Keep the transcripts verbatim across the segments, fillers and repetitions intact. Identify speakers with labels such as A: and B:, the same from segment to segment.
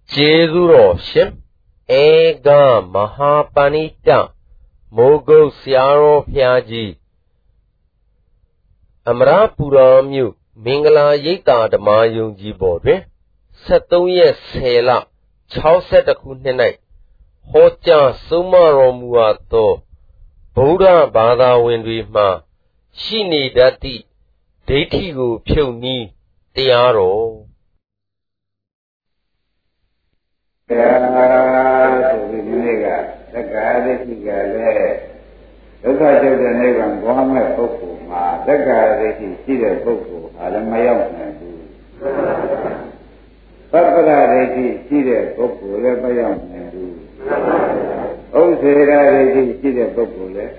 A: Jezuro Shim Ega Mahapanita Mogo Siaro Piaji Amrapuramyu Mingala Yita Damayung Jibodre Satoye Sela Chauset Kunenai Hoja Sumaromuato Buddha Bada Windrima Shini Dati Detigu Puni Tiaro
B: Dukha Chauta Nibbana Muhammad Puku Ma Dukha Rishi Shida Puku Alamayam Nandu Papada Rishi Shida Puku Lebayam Nandu Osera Rishi Shida Puku Le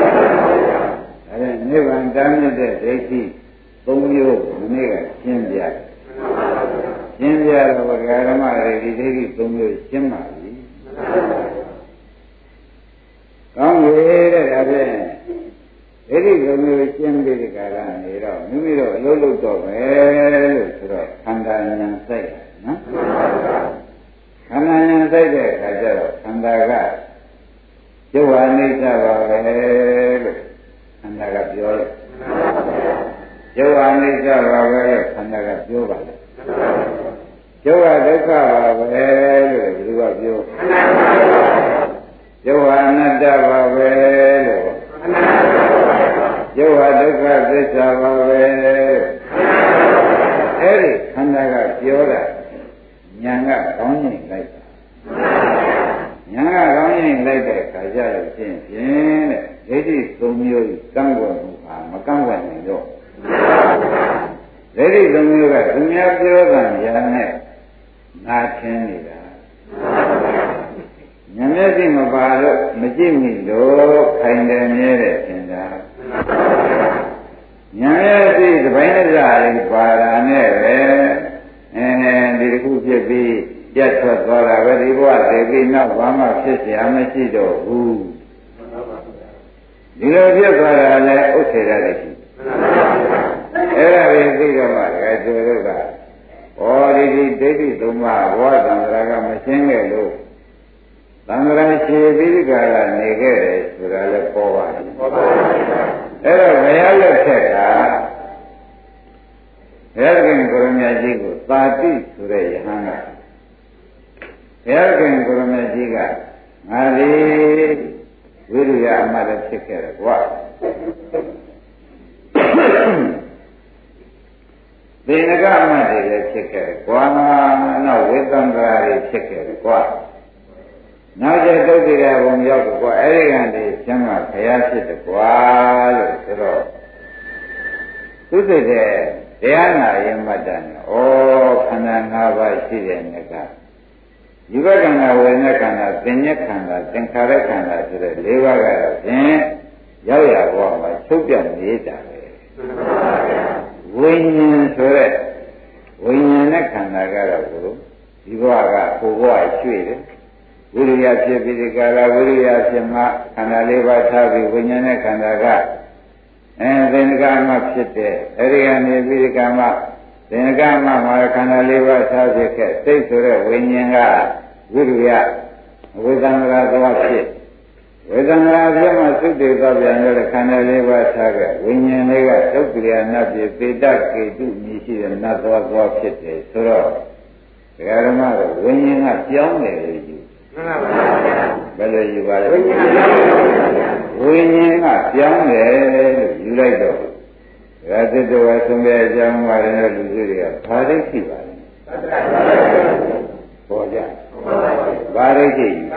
B: Nibbana Damyate Rishi Tumyo Nega Shimbya Shimbya Vagarama Rishi Tumyo Shimari Come here, Abbe. Very good, Jimmy Garan, Numero, Lulu Dog, Kandan say, Kandan say there, Kandaga, Giovanni Java, Kandaga Pure, Giovanni Java, Kandaga Pure, Giovanni you are you. Johanna Dava Johanna Dava Eri Kandaga Pura Nyanga Gonging like that. Nyanga Gonging like that, Kajal Chin Chin, Lady Sumio, Kangwan, Makangwan, and Yo. Lady Sumio, Sumia Pura, Yanet, not Canada. Nyamesi mabalo majimi lo kainde mere tinda Nyamesi dabaina zari para ne be eh di ku phit bi yat thwat twa da be di bwa de bi naw ba ma phit sia machi do hu Di lo phit twa da le uthera de shi Era bi bi do ma ga jo do ka O di di daithi thumma bwa tandra ka ma shin ge lo Tandra Shivigara Nigere Surale Pova. Era Vayala Cheka Ergan Gurumajigo, Tati Sure Hanga. Ergan Gurumajiga, Ali Viruya Amada Chikere. What? Vinaga Amada Chikere. Guana, no, with Tandra Chikere. What? Now just go to the room, you go elegant, the Chama Kayasi, the Kuala, the Road. To the day, Diana Yamadan, oh, Kananava, Sirenaka. You got an Awenakana, Pinyakana, Tenkarakana, to the Livaga, then Yaya Wama, Chupian Vita. Winning Sure, winning a Kanagara, you are a Kuwa Sweet. Viriya Pidikara, Viriya Sima, Kanaleva Tavi, Vinyana Kandaga, and then Gama Pite, Ariane Vidikama, then Gama Marakanaleva Tavi, State Vinyanga, Viriya, Vidamra Dwasi, Vidamra Yama Sudi Babiana Kanaleva Taga, Vinyanaga, Tokria Nabi, Pidaki, Nishi, and Nazwa Pite, Suro, Garamara, Vinyana Pione. Whether you are winning up young, you like those. Rather than what somebody young one in Luzuria, Pariki. For that. Pariki.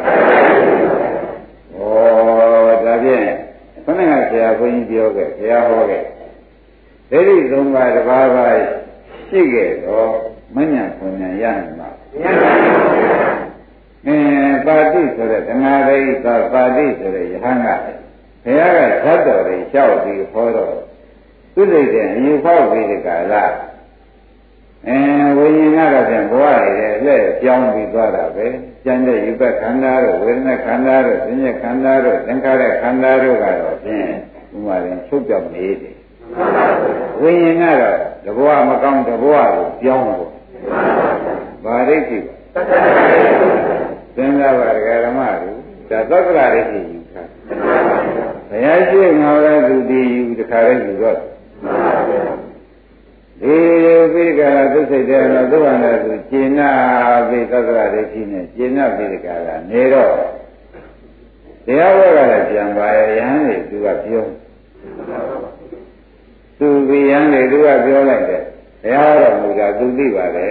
B: Oh, Davian. Something I say, when you get, they are okay. There is no matter Baba, Shige, or Manya Punya Yanma. Party so that another party so that Hanga. Here I had already shouted for us. Today, you probably the Gala. And when you not them, why, let young be got away. Gender, you got Kandaro, Wilna Kandaro, Senior Kandaro, Tenkara Kandaro, who are in Super Made. When you not the boy, Macam, the boy, young. Variki. စဉ်းစားပါဒကာဓမ္မတို့ဒါသက္ကရာရိတိယူတာဘုရားရှိငါလည်းသူတည်ယူတခါလေးယူတော့ဒီပိဋကရာသုစိတ်တဲ့တော့သူ့ဟာနဲ့သူကျင့်နာပိသက္ကရာရိတိနဲ့ကျင့်နာပိဋကရာနေတော့တရားဘောကလည်းပြန်ပါရဲ့ယဟန်တွေသူကပြောသူပြီးယဟန်တွေသူကပြောလိုက်တယ်တရားတော်မူတာသူသိပါတယ်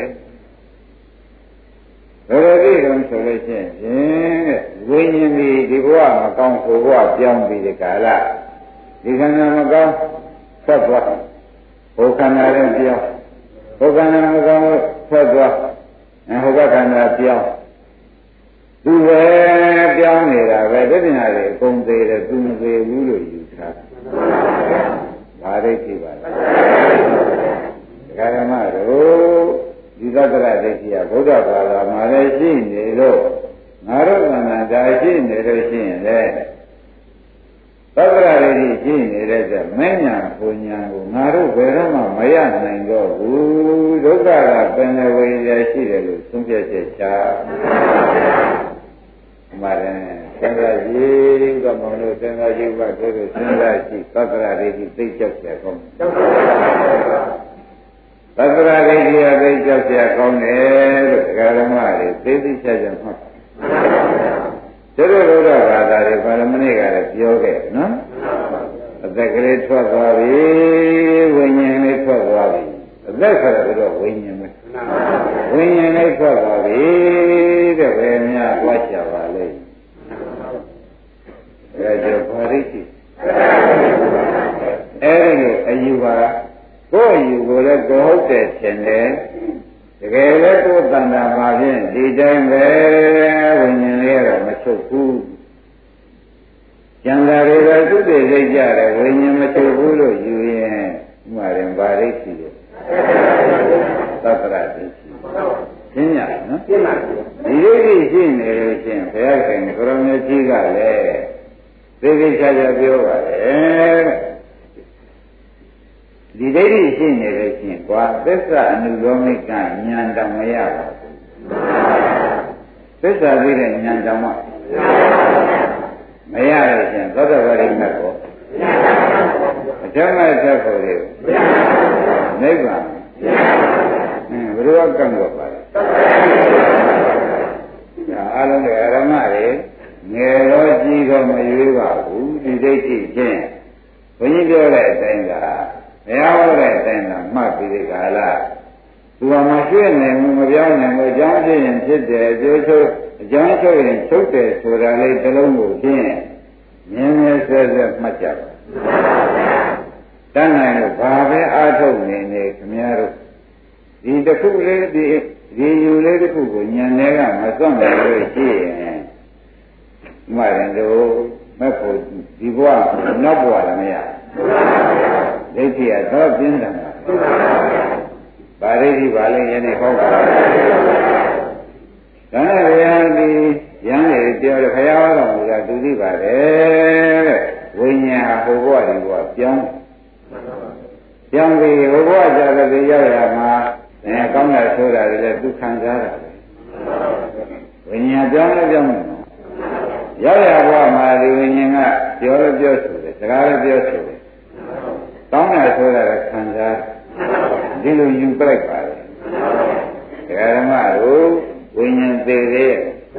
B: ဘယ်လိုသိကြလဲဆိုလို့ရှိရင်ဝိညာဉ်ဒီဒီဘဝမကောင်းကိုဘဝပြောင်းပြီးဒီကာလဒီခန္ဓာမကောင်းဆက်သွားဘုခန္ဓာလည်းပြောင်းဘုခန္ဓာမကောင်းဆက်သွားအဲဟောကခန္ဓာပြောင်းသူပဲပြောင်းနေတာပဲတတိယတွေအကုန်သေးတယ်သူမသေးဘူးလို့ယူထားတယ်။ဘာဒိဋ္ဌိပါလဲ။ဒကာဓမ္မတို့ဒီသတ္တရဒိဋ္ဌိကဗုဒ္ဓဘာသာမှာလည်းရှိနေလို့ငါတို့ကံတာရှိနေလို့ရှိရင်လေသတ္တရဒိဋ္ဌိရှိနေတဲ့ကျမဉ္ဇဏ်ပူညာကိုငါတို့ဘယ်တော့မှမရနိုင်တော့ဘူးဒုက္ခကပင်လေဝိရရှိတယ်လို့သုံးဖြတ်ချက်ချမှန်တယ်စဉ်းစားကြည့်တော့မလို့စဉ်းစားကြည့်ပါတို့တို့စဉ်းစားကြည့်သတ္တရဒိဋ္ဌိသိကြောက်ကြကောင်းသတ္တရဒိဋ္ဌိအသိကြောက်ကြကောင်းတယ်လို့ဒကာဓမ္မတွေသိသိချာချာမှတ်တို့တို့ဘုရားဘာသာတွေပါဠိမနေ့ကလည်းပြောခဲ့နော်အသက်ကလေးထွက်သွားပြီဝိညာဉ်လေးထွက်သွားပြီအသက်ဆိုတော့ဝိညာဉ်ပဲဝိညာဉ်လေးထွက်သွားပြီတဲ့ဘယ်များကြွားချပါလိမ့်အဲဒါပါရိတိအဲဒီလိုအယူပါကိုယ်အယူကိုလည်းကိုဟုတ်တယ်ထင်တယ်တကယ်လည်းကိုယ်တဏ္ဍာမှာဖြင့်ဒီတိုင်းပဲဝိညာဉ်လေးကတော့မချုပ်ဘူးကျန်တာတွေကသူ့တည်စိတ်ကြတယ်ဝိညာဉ်မချုပ်ဘူးလို့ယူရင်ဥမာရင်ပါရိတိရဲ့သတ္တရဒိဋ္ဌိရှင်းရနော်ရှင်းပါပြီဒီဒိဋ္ဌိရှိနေလို့ချင်းဘုရားခင်ကိုရောမြတ်ကြီးကလည်းသိသိချာချာပြောပါတယ်ဒီဒိဋ္ဌိရှိနေလို့ချင်းကွာသစ္စာအနုလောမိကဉာဏ်တောင်မရပါဘူးသစ္စာသိတဲ့ဉာဏ်တောင်မှမရလို့ချင်းသောတပရိမတ်ကိုအကျမ်းမဲ့သက်ဖို့လေနိဗ္ဗာန်အင်းဘုရားကံတော့ပါလေဒါအားလုံးတွေအရမတွေငယ်တော့ကြီးတော့မရွေးပါဘူးဒီဒိဋ္ဌိချင်းဘုန်းကြီးပြောတဲ့အတိုင်းကဘုရားဟောတဲ့အတိုင်းကမှတ်ပြီးဒီကာလသူကမရွှေ့နိုင်ဘူးမပြောင်းနိုင်ဘူးအကြောင်းဖြစ်ရင်ဖြစ်တယ်အကျိုးချုပ်အကြောင်းချုပ်ရင်ချုပ်တယ်ဆိုတာလေးတစ်လုံးကိုဖြင့်မြင်မြင်ဆွဲဆွဲမှတ်ကြပါတန်းနိုင်လို့ဘာပဲအားထုတ်နေနေခင်ဗျားတို့ဒီတစ်ခုလေးဒီဒီယူလေးတစ်ခုကိုညံတွေကမစွန့်နိုင်လို့ရှိရင်မှရင်တို့မက်ဖို့ဒီဘဝနောက်ဘဝလည်းမရဒိဋ္ဌိကတော့ပြင်းတယ်ပါရိတိပါလိမ့်ရင်ဟောပါဒါနဲ့ဘုရားဒီရဟန်းတွေပြောတယ်ခရဟောတော်မူတာသူသိပါတယ်တဲ့ဝိညာဉ်ဟိုဘဝဒီဘဝပြောင်းပြောင်းပြီးဟိုဘဝကြတဲ့ရောက်ရမှာအဲကောင်းတာဆိုတာလည်းသူခံစားတာပဲဝိညာဉ်ပြောင်းလဲပြောင်းတယ်ရောက်ရဘဝမှာဒီဝိညာဉ်ကပြောလို့ပြောဆိုတယ်စကားလည်းပြောဆိုတယ်ကောင်းတာဆိုတာလည်းခံစားဒီလိုယူပြလိုက်ပါလေဓမ္မတို့ဝိညာဉ်သေးသေး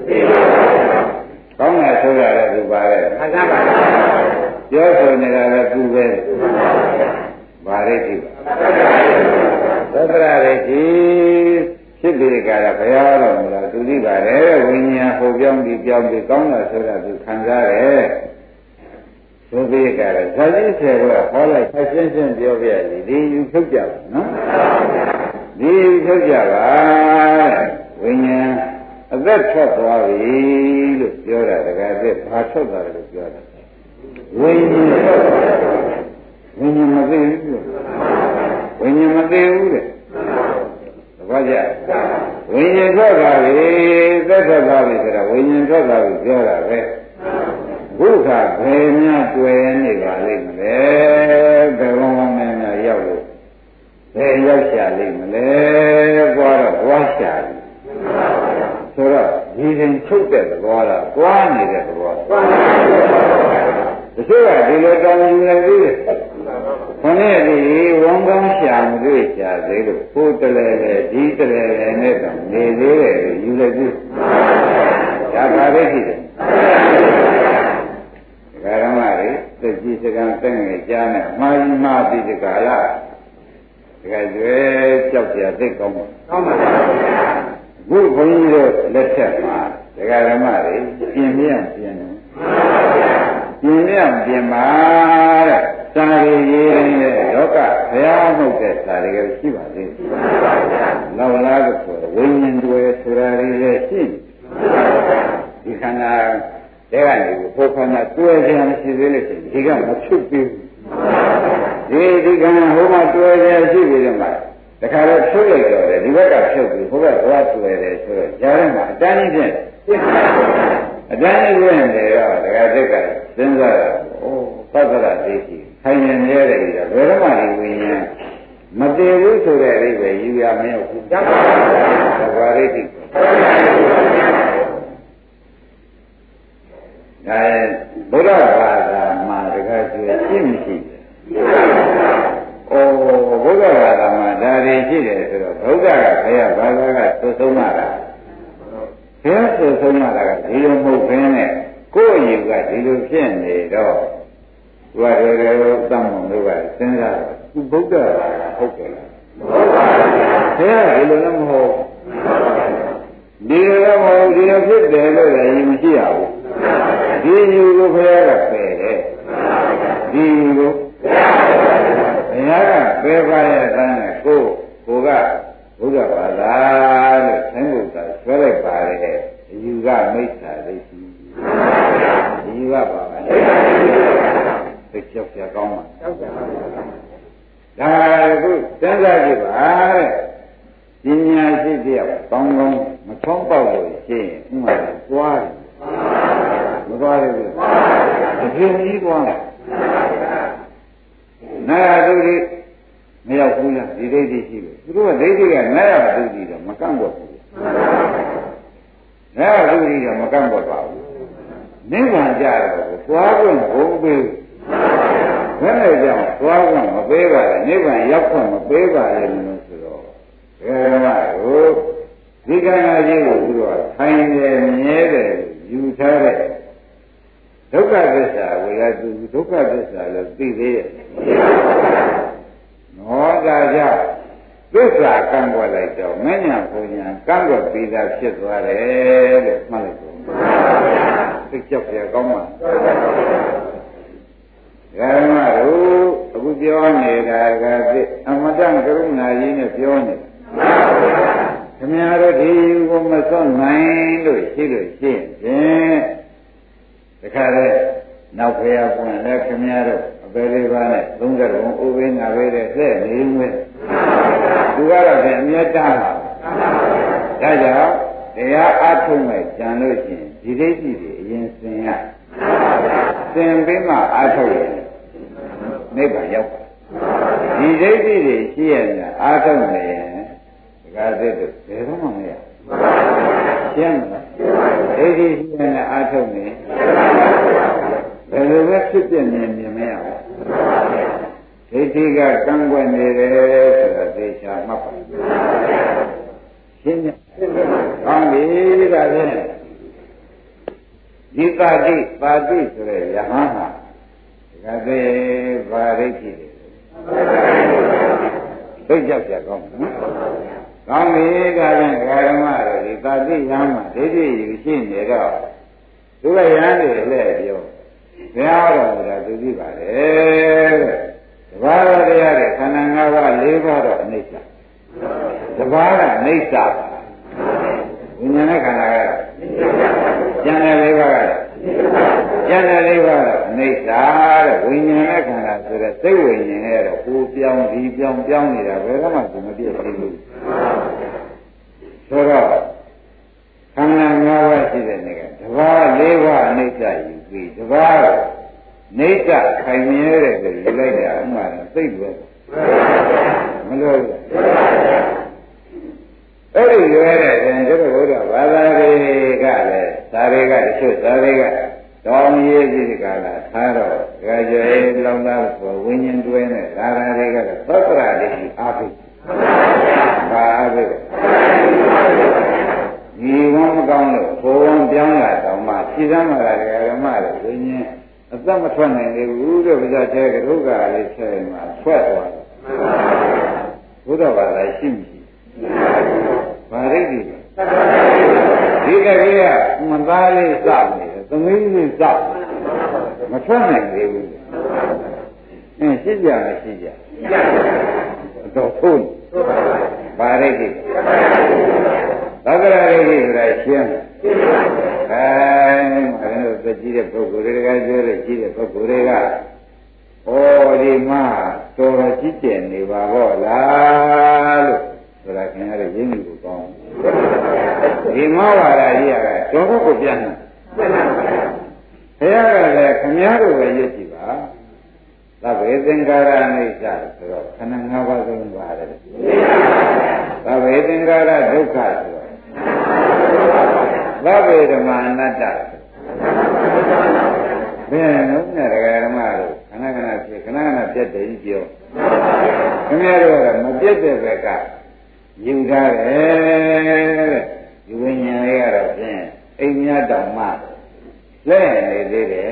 B: ကောင်းတာဆိုတာလည်းသူပါလေခံစားပါပြောဆိုနေတာလည်းသူပဲဗာရိတိသတ္တရရိတိဖြစ်ပြီးကြတာဘုရားတော်မူတာသူသိပါတယ်ဝိညာဉ်ဟိုပြောင်းပြီးပြောင်းပြီးကောင်းတာဆိုတာသူခံစားတယ်သူပြီးကြတယ်ဇာတိဆယ်ကဟောလိုက်အရှင်းရှင်းပြောပြတယ်ဒီယူထုတ်ကြပါနော်ဒီယူထုတ်ကြပါဝိညာဉ်အသက်ထွက်သွားပြီလို့ပြောတာတကယ်သက်ဘာထွက်သွားတယ်လို့ပြောတာဝိညာဉ်ထွက်ဝိညာဉ်မသိဘူးဝိညာဉ်မသိဘူးတဲ့ဘာကြဝိညာဉ်ထွက်သွားပြီသက်ထွက်သွားပြီဆိုတာဝိညာဉ်ထွက်သွားပြီပြောတာပဲဘုရားဘယ်များတွေ့နေပါလိမ့်မလဲဘယ်ဘဝများများရောက်လို့ဘယ်ရောက်ရှာလိမ့်မလဲဘွားတော့ဘွားရှာတယ်ဆိုတော့ဒီရင်ချုပ်တဲ့သဘောလားတွားနေတဲ့သဘောတချို့ကဒီလိုတောင်းယူနေသေးတယ်ခொနဲ့ဒီဝန်ကောင်းရှာမတွေ့ကြသေးလို့ကိုယ်တလဲလေဒီတလဲလေနဲ့တော့နေသေးတယ်ယူလိုက်ပြီဒါပါပဲရှိတယ်ဒါကမှလေသိကြည့်စကံတက်ငယ်ကြားနဲ့မှားကြီးမှားပြီးဒီကလာတကယ်ကျွဲကြောက်ကြသိကောင်းပါကောင်းပါပါဘုဘုန်းကြီးတို့လက်ထက်မှာဒကာဓမ္မတွေပြင်မြတ်ပြင်တယ်ပြင်မြတ်ပြင်ပါတဲ့စာရီရေးတဲ့လောကဘုရားမှုတဲ့စာတွေကရှိပါသေးတယ်လောက်လားဆိုဝိညာဉ်တွေဆိုတာတွေလည်းရှိဒီခန္ဓာတဲ့ကနေဘုခန္ဓာတွေ့ကြရမရှိသေးလို့ဒီကမချုပ်ဘူးဒီဒီခန္ဓာဟိုမှာတွေ့ကြရှိပြီတဲ့မှာတခါတော့ဖြုတ်လိုက်တော့တယ်ဒီဘက်ကဖြုတ်ပြီးဟိုဘက်သွားတွေ့တယ်ဆိုတော့ကြားထဲမှာအတန်းကြီးပြည့်အတန်းကြီးပြည့်နေတော့တခါတက်ကစဉ်းစားတာအိုးသတ္တရဒိဋ္ဌိခိုင်နေရတယ်ကြီးတော့ဘယ်တော့မှဒီဝိညာဉ်မတည်ဘူးဆိုတဲ့အဓိပ္ပာယ်ယူရမရောက်ဘူးသဘာဝဒိဋ္ဌိဒါဗုဒ္ဓဘာသာမှာတခါကျွေးရှင်းမရှိဘူး။အိုးဘုရားဘာသာမှာဒါတွေရှိတယ်ဆိုတော့ဘုရားကဘုရားဘာသာကသုဆုံးမတာ။ဘုရားသုဆုံးမတာကဒီလိုမဟုတ်ဘဲနဲ့ကိုယ့်အယူကဒီလိုဖြစ်နေတော့ဘုရားတွေတော့တတ်မှန်လို့ကစဉ်းစားတော့သူဘုရားဘာသာဟုတ်တယ်လား။ဟုတ်ပါဘူး။ဘုရားဒီလိုလည်းမဟုတ်ဒီလိုမဟုတ်ဒီလိုဖြစ်တယ်လို့လည်းမရှိရဘူး။ဒီယူကိုဘုရားကပယ်တယ်။ဒီယူကိုဘုရားကပယ်ပါရဲ့အတိုင်းနဲ့ကိုကိုကဘုရားဘာသာလို့သင်္ကုတ်သာဆွဲလိုက်ပါတယ်အယူကမိစ္ဆာဒိဋ္ဌိအယူကပါပါသိကြောက်ကြကောင်းပါဒါကခုစဉ်းစားကြည့်ပါတဲ့ပညာရှိတယောက်ကောင်းကောင်းမထုံးပေါက်လို့ရှိရင်ဥမာသွားတယ်မသွားဘူးအပြင်ကြီးသွားတယ်နာယသုတိမရောက်ဘူးလားဒီဒိဋ္ဌိရှိလို့သူတို့ကဒိဋ္ဌိကနာယသုတိတော့မကန့်ကွက်ဘူးနာယသုတိတော့မကန့်ကွက်ပါဘူးနိဗ္ဗာန်ကြတော့သွားခွင့်ဘုံပေးဘယ်နဲ့ကြောင့်သွားခွင့်မပေးပါလဲနိဗ္ဗာန်ရောက်ခွင့်မပေးပါလဲလို့ဆိုတော့ဘယ်မှာကိုဒီကံအကြီးကိုသူတို့ကထိုင်တယ်မြဲတယ်ယူထားတဲ့ဒုက္ခသစ္စာဝေယသူဒုက္ခသစ္စာလို့သိသေးရဲ့နောဒါကြောင့်သစ္စာကံွယ်လိုက်တော့မဉ္ဇဉ်ပုံညာကံွယ်ပြီးသားဖြစ်သွားတယ်လို့မှတ်လိုက်ပါသိကြောက်ရကောင်းပါဓမ္မတို့အခုပြောနေတာကသိအမတန်ကရုဏာကြီးနဲ့ပြောနေတာခင်ဗျားတို့ဒီကိုမစွန့်နိုင်လို့ရှိလို့ရှိရင်တခါတည်းနောက်ဖေရပွင့်လည်းခင်ဗျားတို့အပေလေးပါးနဲ့သုံးကြုံဥပိနာပဲတဲ့သက်နေမွေးသူကတော့ပြန်အမြတ်တားပါဒါကြောင့်တရားအားထုတ်မဲ့ကြံလို့ရှိရင်ဒီဒိဋ္ဌိတွေအရင်သင်ရသင်ပြီးမှအားထုတ်ရင်နိဗ္ဗာန်ရောက်ဒီဒိဋ္ဌိတွေရှိရရင်အားထုတ်နေရင်ဒီကားသစ်တို့ဘယ်တော့မှမရရှင်းမလားဒိဋ္ဌိရှိရင်အားထုတ်နေဘယ်လိုပဲဖြစ်ပြနေမြင်မရဘူးဒိဋ္ဌိကကန့်ကွက်နေတယ်ဆိုတာသိချာမှတ်ပါရှင်းညကောင်းပြီဒါဖြင့်ဒီပါတိပါတိဆိုတဲ့ယဟန်ဟာဒီကသေးဘာဒိဋ္ဌိတွေသိကြောက်ကြကောင်းနော်ကောင်းပြီဒါဖြင့်ဓမ္မတို့ဒီပါတိယဟန်မှာဒိဋ္ဌိယူရှိနေတော့သူကယဟန်တွေလည်းပြောဘုရားတော်ကသူကြည့်ပါလေတဲ့တဘာဝတရားတွေခန္ဓာ၅ပါး၄ပါးတော့အနိစ္စတဘာဝကအနိစ္စပါဝိညာဉ်နဲ့ခန္ဓာကကျန်တဲ့၄ပါးကကျန်တဲ့၄ပါးကအနိစ္စတဲ့ဝိညာဉ်နဲ့ခန္ဓာဆိုတဲ့စိတ်ဝိညာဉ်နဲ့တော့ကိုယ်ပြောင်းဒီပြောင်းပြောင်းနေတာဘယ်တော့မှသူမပြည့်သေးဘူးဆိုတော့ခန္ဓာ၅ပါးရှိတဲ့နေကတဘာဝ၄ပါးအနိစ္စယူပြီးတဘာဝနေတခိုင်မြဲတယ်ဆိုယူလိုက်တာအမှန်သိလို့မလို့အဲ့ဒီရွယ်တဲ့ရင်ကျတော့ဘုရားဘာသာရေးစာတွေကတချို့စာတွေကတောင်းရေးပြီးဒီကလာထားတော့ကြကြဲလောင်သားဆိုဝိညာဉ်တွဲနဲ့ဓာရာတွေကတော့သတ္တရာတွေအားဖြင့်ဘာအားဖြင့်ဒီဝမ်းမကောင်းလို့ဘိုးဝမ်းပြောင်းလာတော့မှဖြည့်စမ်းလာတယ်ဓမ္မတွေဝိညာဉ်အသက်မထွက်နိုင်သေးဘူးတဲ့ဗျာကျဲကဒုက္ခလေးဆဲမှာထွက်သွားတယ်ဘုရားဘာသာရှိမရှိဘာရိပ်ဒီဒီကလေးကမသားလေးစနေတယ်သမီးလေးစမထွက်နိုင်သေးဘူးအင်းရှိကြလားရှိကြတော့ဖုန်းဘာရိပ်ဒီသက္ကရာရိပ်ဒီဆိုတာရှင်းအဲအဲ့ဒါကြည့်တဲ့ပုဂ္ဂိုလ်တွေကပြောလို့ကြည့်တဲ့ပုဂ္ဂိုလ်တွေကဩဒီမှာတော်တော်ကြည့်ကျင်နေပါတော့လားလို့ဆိုတာခင်ဗျားတို့ရင်းနှီးဖို့ကောင်းဒီမောဝါဒကြီးကတော်ဘုကိုပြန်တယ်ဘုရားကလည်းခင်ဗျားတို့ပဲရည်ကြည့်ပါသဗ္ဗေသင်္ကာရအိဋ္ဌဆိုတော့ခန္ဓာ၅ပါးသုံးပါတယ်သဗ္ဗေသင်္ကာရဒုက္ခဆိုတော့သဗ္ဗေဓမ္မအနတ္တဘယ်လုံးနဲ့ဓမ္မတို့ခဏခဏဖြစ်ခဏခဏပြတ်တယ်ကြီးပြောခင်ဗျားတို့ကမပြတ်တဲ့ဘက်ကယူထားတယ်ဒီဝိညာဉ်လေးကတော့ဖြင့်အိမ်များတောင်မှလဲနေသေးတယ်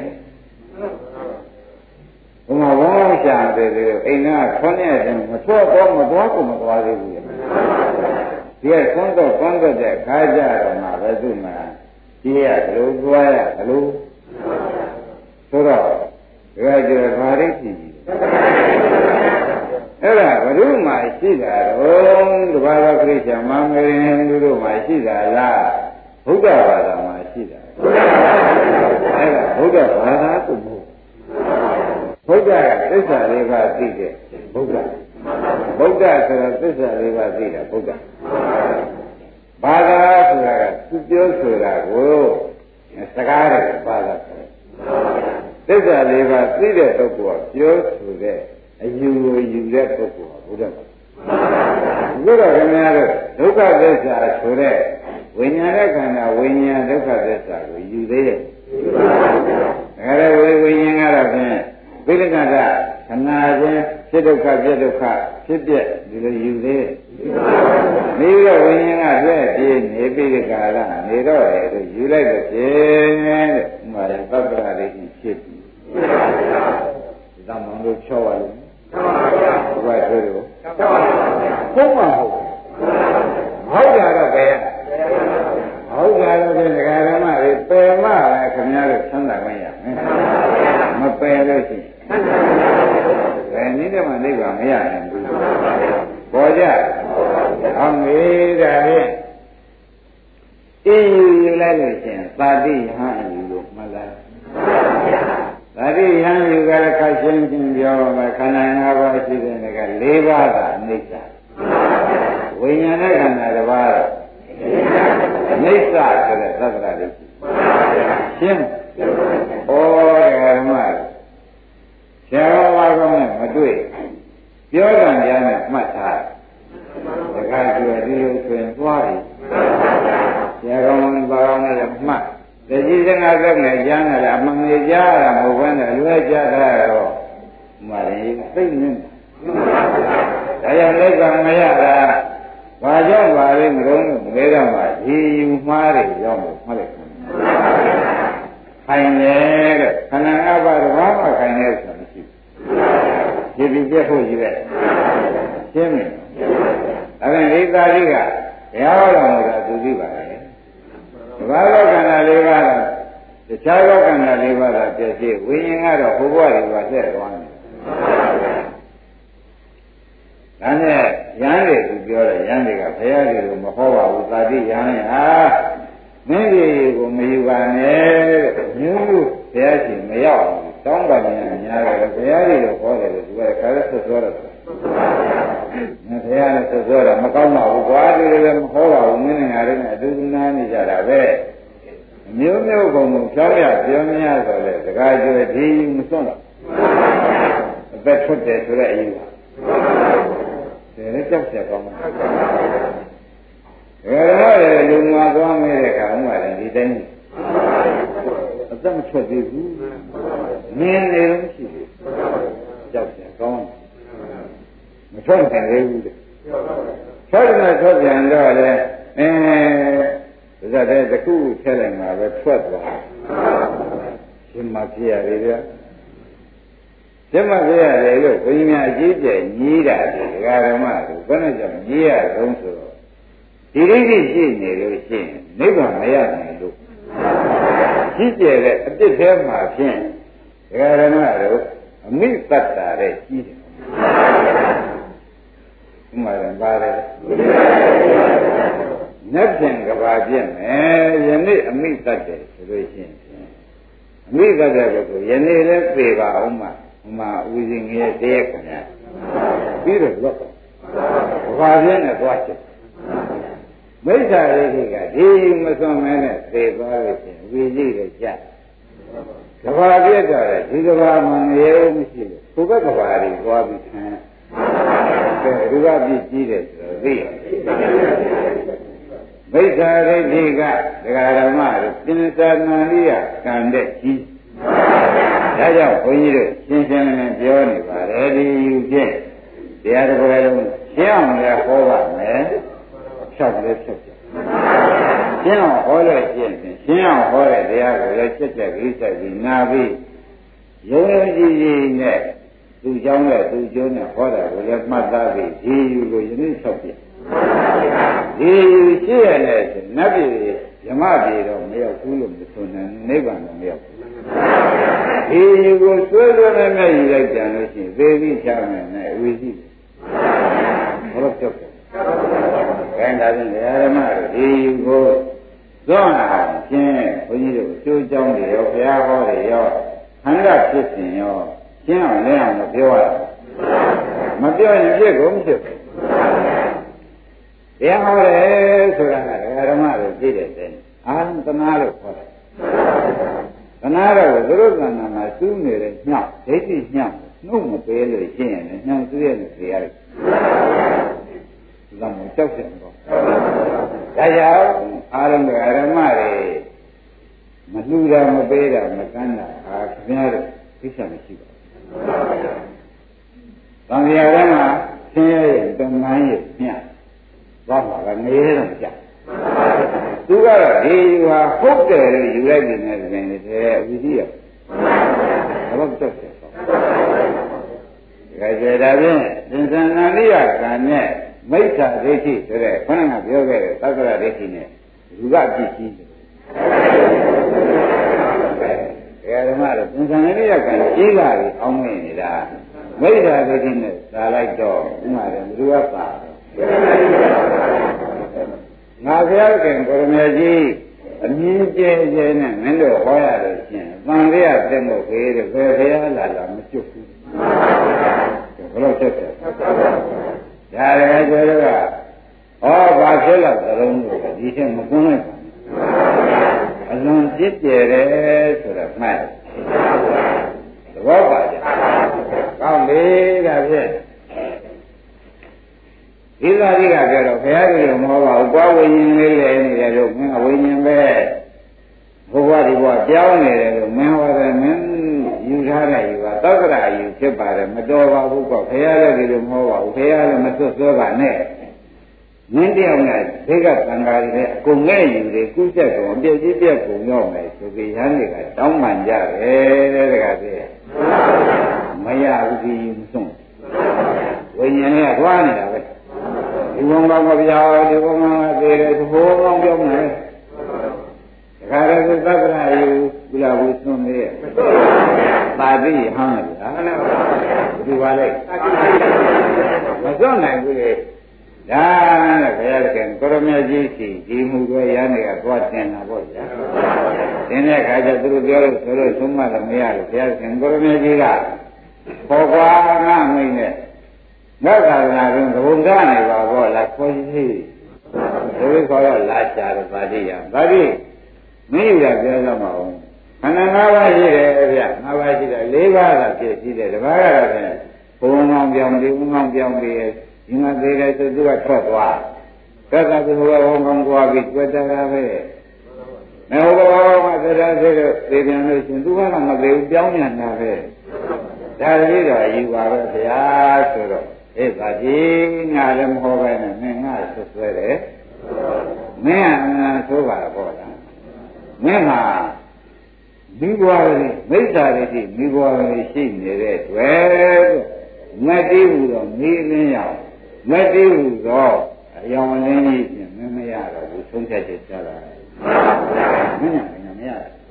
B: ဘုမဝေါင်းရှာသေးတယ်အိမ်ကခွန်းနဲ့မထွက်တော့မသွားကိုမသွားသေးဘူးဒီကခွန်းတော့ခွန်းတော့တဲ့ခါကြတော့မှပဲသူ့မှာကြည့်ရလို့သွားရလို့ဆိုတော့ဒါကြွယ်ဘာရိပ်ကြည့်အဲ့ဒါဘုရုမှရှိတာတော့တပါးသောခရစ်ယာန်မမေရင်သူတို့မှရှိတာလားဘုရားဘာသာမှာရှိတာအဲ့ဒါဘုရားဘာသာကိုဘုရားကသစ္စာလေးပါးသိတဲ့ဘုရားဘုရားဆိုတော့သစ္စာလေးပါးသိတာဘုရားဘာသာဆိုတာကသူပြောဆိုတာကိုစကားတွေဘာသာဆိုသစ္စာလေးပါးသိတဲ့ပုဂ္ဂိုလ်ကပြောဆိုတဲ့အယူကိုယူတဲ့ပုဂ္ဂိုလ်ကဘုရားပါဘုရားခင်ဗျားတို့ဒုက္ခသစ္စာဆိုတဲ့ဝိညာဉ်ရဲ့ခန္ဓာဝိညာဉ်ဒုက္ခသစ္စာကိုယူသေးရဲ့ယူပါဘူးဒါကြတဲ့ဝိညာဉ်ကတော့ဖြင့်ဝိရကတခဏချင်းဖြစ်ဒုက္ခပြဒုက္ခဖြစ်ပြဒီလိုယူသေးရဲ့ယူပါဘူးနေတော့ဝိညာဉ်ကပြည့်ပြည့်နေပြီးဒီကာလနေတော့လေတို့ယူလိုက်လို့ဖြင့်တဲ့ဥမာရသတ္တရာလေးဖြစ်ပြီးသမန်တို့ချောပါလို့ဘုရားဆိုတော့ဘုံမဟုတ်ဟုတ်တာတော့ပဲဟုတ်တာတော့ဒီဓမ္မတွေပယ်မှလည်းခင်ဗျားတို့ဆန်းတာခွင့်ရမယ်မပယ်လို့ရှိရင်ဘယ်နည်းတည်းမှနိဗ္ဗာန်မရနိုင်ဘူးပေါ်ကြအောင်မေးတာဖြင့်အေးယူယူလိုက်လို့ရှိရင်သာတိဟံယူလို့မှတ်လိုက်သာတိယံယူကလည်းခက်ရှင်းချင်းပြောမှာခန္ဓာ၅ပါးရှိတဲ့က၄ပါးကအနိစ္စဝိညာဉ်နဲ့ခန္ဓာတစ်ပါးတော့အနိစ္စဆိုတဲ့သတ္တရာလေးရှင်းဩဓမ္မဆရာတော်ဘာကောင်းနဲ့မတွေ့ပြောကြံကြနဲ့မှတ်ထားတခါကျွယ်ဒီလိုဆိုရင်သွားပြီဆရာကောင်းဘာကောင်းနဲ့မှတ်တကြီးစကားသက်နဲ့ကြားနေတယ်အမှန်ကြီးကြားရတာမဟုတ်ဘဲနဲ့လွဲကြားတာတော့မှလည်းသိနေဒါကြောင့်လက်ကမရတာဘာကြောင့်ပါလဲမလို့မဲတော့မှဒီယူမှားတယ်ရောက်လို့မှတ်လိုက်ခိုင်တယ်တဲ့ခန္ဓာအပါဒဘာမှခိုင်တယ်ဆိုတာမရှိဘူးဒီဒီပြက်ဖို့ကြီးပဲရှင်းမယ်ဒါပြန်ဒီသာရိကဘုရားဟောတော်မူတာသူသိပါလေဘာလောကန္တာလေးပါးတော့တခြားလောကန္တာလေးပါးတော့ပြည့်စုံဝိညာဉ်ကတော့ဘုဘဝတွေကဆက်သွားတယ်ဒါနဲ့ရဟန်းတွေသူပြောတယ်ရဟန်းတွေကဘုရားတွေကိုမဟောပါဘူးသာတိရဟန်းဟာမင်းတွေကိုမယူပါနဲ့တဲ့မျိုးမျိုးဘုရားရှင်မရောက်ဘူးတောင်းပါမြန်များတယ်ဘုရားတွေတော့ဟောတယ်လို့သူကခါရဆက်ပြောတယ်ဘုရားနဲ့ဆက်ပြောတာမကောင်းပါဘူးကွာဒီလိုလည်းမဟောပါဘူးမင်းနဲ့ငါတို့နဲ့အတူတူနားနေကြတာပဲမျိုးမျိုးပုံပုံဖြောင်းရပြောများဆိုလဲစကားကြွယ်ဒီမစွန့်တော့အသက်ထွက်တယ်ဆိုတဲ့အယူပါတယ်လည်းကြောက်ကြကောင်းပါဘယ်တော့လဲလူမှာသွားမဲတဲ့ခါဥမာတယ်ဒီတိုင်းထွက်သေးဘူးနင်းနေလို့ရှိတယ်ကြောက်ပြန်ကောင်းမထွက်နိုင်သေးဘူးတဲ့ထွက်တယ်ထွက်ပြန်တော့လေအဲဒါတဲ့တခုထည့်လိုက်မှာပဲထွက်သွားရှင်မဖြစ်ရတယ်ဗျာရှင်မဖြစ်ရတယ်လို့ဘုရားများအကြီးကျယ်ညီးတာဒီဓမ္မတို့ဘယ်နဲ့ကြောင့်ညီးရဆုံးဆိုတော့ဒီဒိဋ္ဌိရှိနေလို့ရှိရင်နိဗ္ဗာန်မရနိုင်လို့ကြီးကျယ်တဲ့အပြစ်ထဲမှာဖြင့်ဒကာရဏတို့အမိတ္တတာတဲ့ကြီးတယ်ဥမာရင်ပါတယ်နတ်ပြန်ကဘာပြည့်မယ်ယနေ့အမိတ္တတယ်ဆိုလို့ရှိရင်အမိတ္တတဲ့ကိုယနေ့လည်းပြေပါအောင်မှာဥမာဦးစင်ငယ်တည်းခင်ဗျာပြီးတော့လောကဘာပြည့်နဲ့သွားချက်မိစ္ဆာရိတိကဒီမစွန်မဲနဲ့သေသွားလို့ရှိရင်ဝိဇိတွေကြကဘာပြည့်တော့လေဒီကဘာမှမရေမရှိဘူးဘုဘကဘာတွေသွားပြီးခံကဲဒီကပြည့်ကြီးတယ်ဆိုတော့သိရမိစ္ဆာရိတိကဒကာဓမ္မတို့သင်္သာနာလိယကံတဲ့ကြီးဒါကြောင့်ဘုန်းကြီးတို့ရှင်းရှင်းလင်းလင်းပြောနေပါတယ်ဒီယူဖြင့်တရားတော်လည်းရှင်းအောင်လည်းဟောပါမယ်ဖြောက်လည်းဖြောက်ကြရှင်းအောင်ဟောလို့ရှင်းရှင်းအောင်ဟောတဲ့တရားကိုလည်းချက်ချက်ကြီးဆက်ပြီးနာပြီးရုံးရုံးကြီးကြီးနဲ့သူเจ้าနဲ့သူကျိုးနဲ့ဟောတာကိုလည်းမှတ်သားပြီးဒီယူကိုယနေ့ဖြောက်ပြဒီယူရှိရတဲ့နတ်ပြည်ဓမ္မပြည်တော့မရောက်ဘူးလို့မဆိုနိုင်နိဗ္ဗာန်တော့မရောက်ဘူးဒီယူကိုဆွဲဆွဲနဲ့နဲ့ယူလိုက်ကြလို့ရှိရင်သေပြီးချမယ်နဲ့ဝိသိတယ်ဘုရားပြောတယ်အဲဒါဖြင့်ဓမ္မတို့ဒီယူကိုသောအောင်ရှင်းဘုန်းကြီးတို့အကျိုးကြောင်းတွေရောဘုရားဟောတွေရောခန္ဓာဖြစ်စဉ်ရောရှင်းအောင်လဲအောင်လို့ပြောရတာမပြောရင်ဖြစ်ကုန်မဖြစ်ဘူးတရားဟောတယ်ဆိုတာကဓမ္မတို့သိတဲ့တဲ့အာရုံတနာလို့ခေါ်တယ်တနာတော့သူတို့ကံနာမှာစူးနေတဲ့ညောင်းဒိဋ္ဌိညောင်းနှုတ်မပေးလို့ရှင်းရင်လည်းညောင်းစူးရနေကြရတယ်ဒါမှကြောက်တယ်ပေါ့ဒါကြောင့်အာရုံကဓမ္မတွေမလှူတာမပေးတာမကမ်းတာအာခင်ဗျားတို့သိချင်မရှိပါဘူး။တန်ရာထဲမှာဆင်းရဲရင်တမန်ရဲ့ညသွားမှာကငရဲတော့ကြာ။သူကတော့ဒီဟာဟုတ်တယ်လို့ယူလိုက်နေတယ်ဆိုရင်ဒီအဝိဇ္ဇာဘာလို့တက်တယ်ပေါ့။ဒါကြတဲ့ဒါဖြင့်သင်္သနာလိယကံနဲ့မိစ္ဆာဒိဋ္ဌိဆိုတဲ့ခဏကပြောခဲ့တဲ့သက္ကရာဒိဋ္ဌိနဲ့လူကပြည့်စည်တယ်ဓမ္မတော့သင်္ခါရရိယကံကြီးလာပြီးအောင်းနေနေတာမိစ္ဆာဒိဋ္ဌိနဲ့သာလိုက်တော့ဥမာတယ်ဘယ်သူကပါငါဘုရားခင်ကိုရမေကြီးအမြင်ကျဲကျဲနဲ့မင်းတို့ဟောရလို့ရှင်သံဃာတက်မို့ခေးတဲ့ဘယ်ဘုရားလာလာမကျွတ်ဘူးဘယ်လိုတက်တယ်ဒါလည်းဆိုတော့ဩဘာဖြစ်လို့သလုံးလို့ဒီထက်မကွန်းလိုက်ပါအလွန်ပြည့်ကျယ်တယ်ဆိုတာမှတ်သဘောပါကြကောင်းပြီဒါဖြင့်ဒီသာကြီးကပြောတော့ဘုရားကြီးကမဟောပါဘူးကွာဝိညာဉ်လေးလည်းနေတယ်လို့မင်းကဝိညာဉ်ပဲဘုရားဒီဘဝပြောင်းနေတယ်လို့မင်းဟောတယ်မင်းယူထားတဲ့ယူပါသောက္ကရာယူဖြစ်ပါတယ်မတော်ပါဘူးကွာဘုရားလည်းဒီလိုမဟောပါဘူးဘုရားလည်းမသွတ်သွဲပါနဲ့မင်းတယောက်နဲ့ဒိဋ္ဌကံဃာတွေနဲ့အကုန်ငဲ့ယူတယ်ကုချက်ကုန်အပြည့်ကြီးပြည့်ကုန်ရောက်မယ်ဆိုပြီးရဟန်းတွေကတောင်းပန်ကြတယ်တဲ့တကားကြီးမရဘူးဒီမဆုံးဝိညာဉ်နဲ့သွားနေတာပဲဒီဘုံကောင်းမပြောင်းဒီဘုံကောင်းကသေးတယ်ဒီဘုံကောင်းပြောင်းမယ်တခါတည်းသက္ကရာယူဘုရားဝိသွန်းလေးပါတိဟောင်းတယ်ဟာဒီပါလေမစွန့်နိုင်ဘူးလေဒါနဲ့ဘုရားခင်ကိုရမကြီးစီဒီမှုတွေရနေကသွားတင်တာပေါ့ဗျာတင်တဲ့အခါကျသူတို့ပြောလို့ဆိုလို့သုံးမလည်းမရဘူးဘုရားခင်ကိုရမကြီးကခေါ်ကွာငါမိတ်နဲ့ငါကလာရင်ဘုံကနေပါပေါ့လားခေါ်ကြီးဒီလိုခေါ်တော့လာချတယ်ပါဠိရပါဠိမင်းယူတာပြောကြမှာအောင်ခန္ဓာ၅ပါးရှိတယ်ဗျာ၅ပါးရှိတယ်၄ပါးကဖြစ်ရှိတယ်တစ်ပါးကတော့ဖြင့်ဘုံကောင်းပြောင်းပြီးဘုံကောင်းပြောင်းပြီးဒီမှာသေးတယ်ဆိုသူကထွက်သွားသက်ကသူကဘုံကောင်းသွားပြီးတွေ့တာပဲမဟုတ်ဘောမှာသရသေးလို့သေသေပြန်လို့ရှင်သူကတော့မသေးဘူးပြောင်းပြန်တာပဲဒါလေးတော့ယူပါပဲဗျာဆိုတော့အေးပါကြီးငါလည်းမဟောပဲနဲ့မင်းငါဆွဆွဲတယ်မင်းကအမှန်ဆိုပါတော့လားမင်းဟာမိဘတွေမိစ္ဆာတွေရှိမိဘတွေရှိနေတဲ့တွေ့မတည်ဘူးတော့မိလင်းရအောင်မတည်ဘူးတော့အယောင်လင်းကြီးပြင်မမရတော့ဘူးသုံးချက်ချက်ချလာတယ်မင်းညာမရ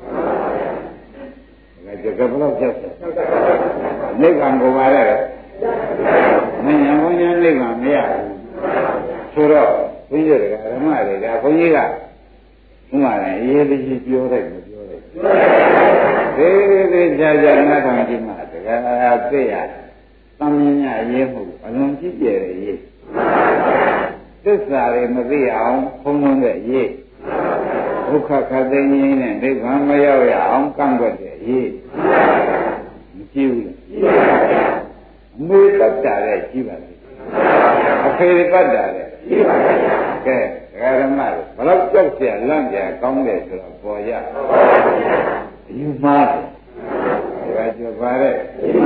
B: ဘူးဒါကဘယ်လောက်ချက်နိဗ္ဗာန်ကိုပါလဲမညာဘုန်းကြီးနိဗ္ဗာန်မရဘူးဆိုတော့ဘုန်းကြီးတွေကဓမ္မတွေကဘုန်းကြီးကဥမာလည်းအေးလေးပြောလိုက်မပြောလိုက်သေးသေးကြာကြာနားထောင်ကြည့်မှတကယ်သိရသမင်းညရေးမှုအလွန်ကြီးကျယ်တဲ့ရေးသစ္စာတွေမသိအောင်ဖုံးဖုံးတဲ့ရေးဒုက္ခခတ်သိင်းကြီးနဲ့နိဗ္ဗာန်မရောက်ရအောင်ကန့်ကွက်တဲ့ရေးမကြည့်ဘူးအမေတတ်တာတဲ့ကြည့်ပါလေအဖေတတ်တာတဲ့ကြည့်ပါလေကဲဓမ္မတွေဘလောက်ကြောက်เสียလန့်ကြကောင်းတယ်ဆိုတော့ပေါ်ရယူမှားတယ်ဒါကြောင့်ပါတဲ့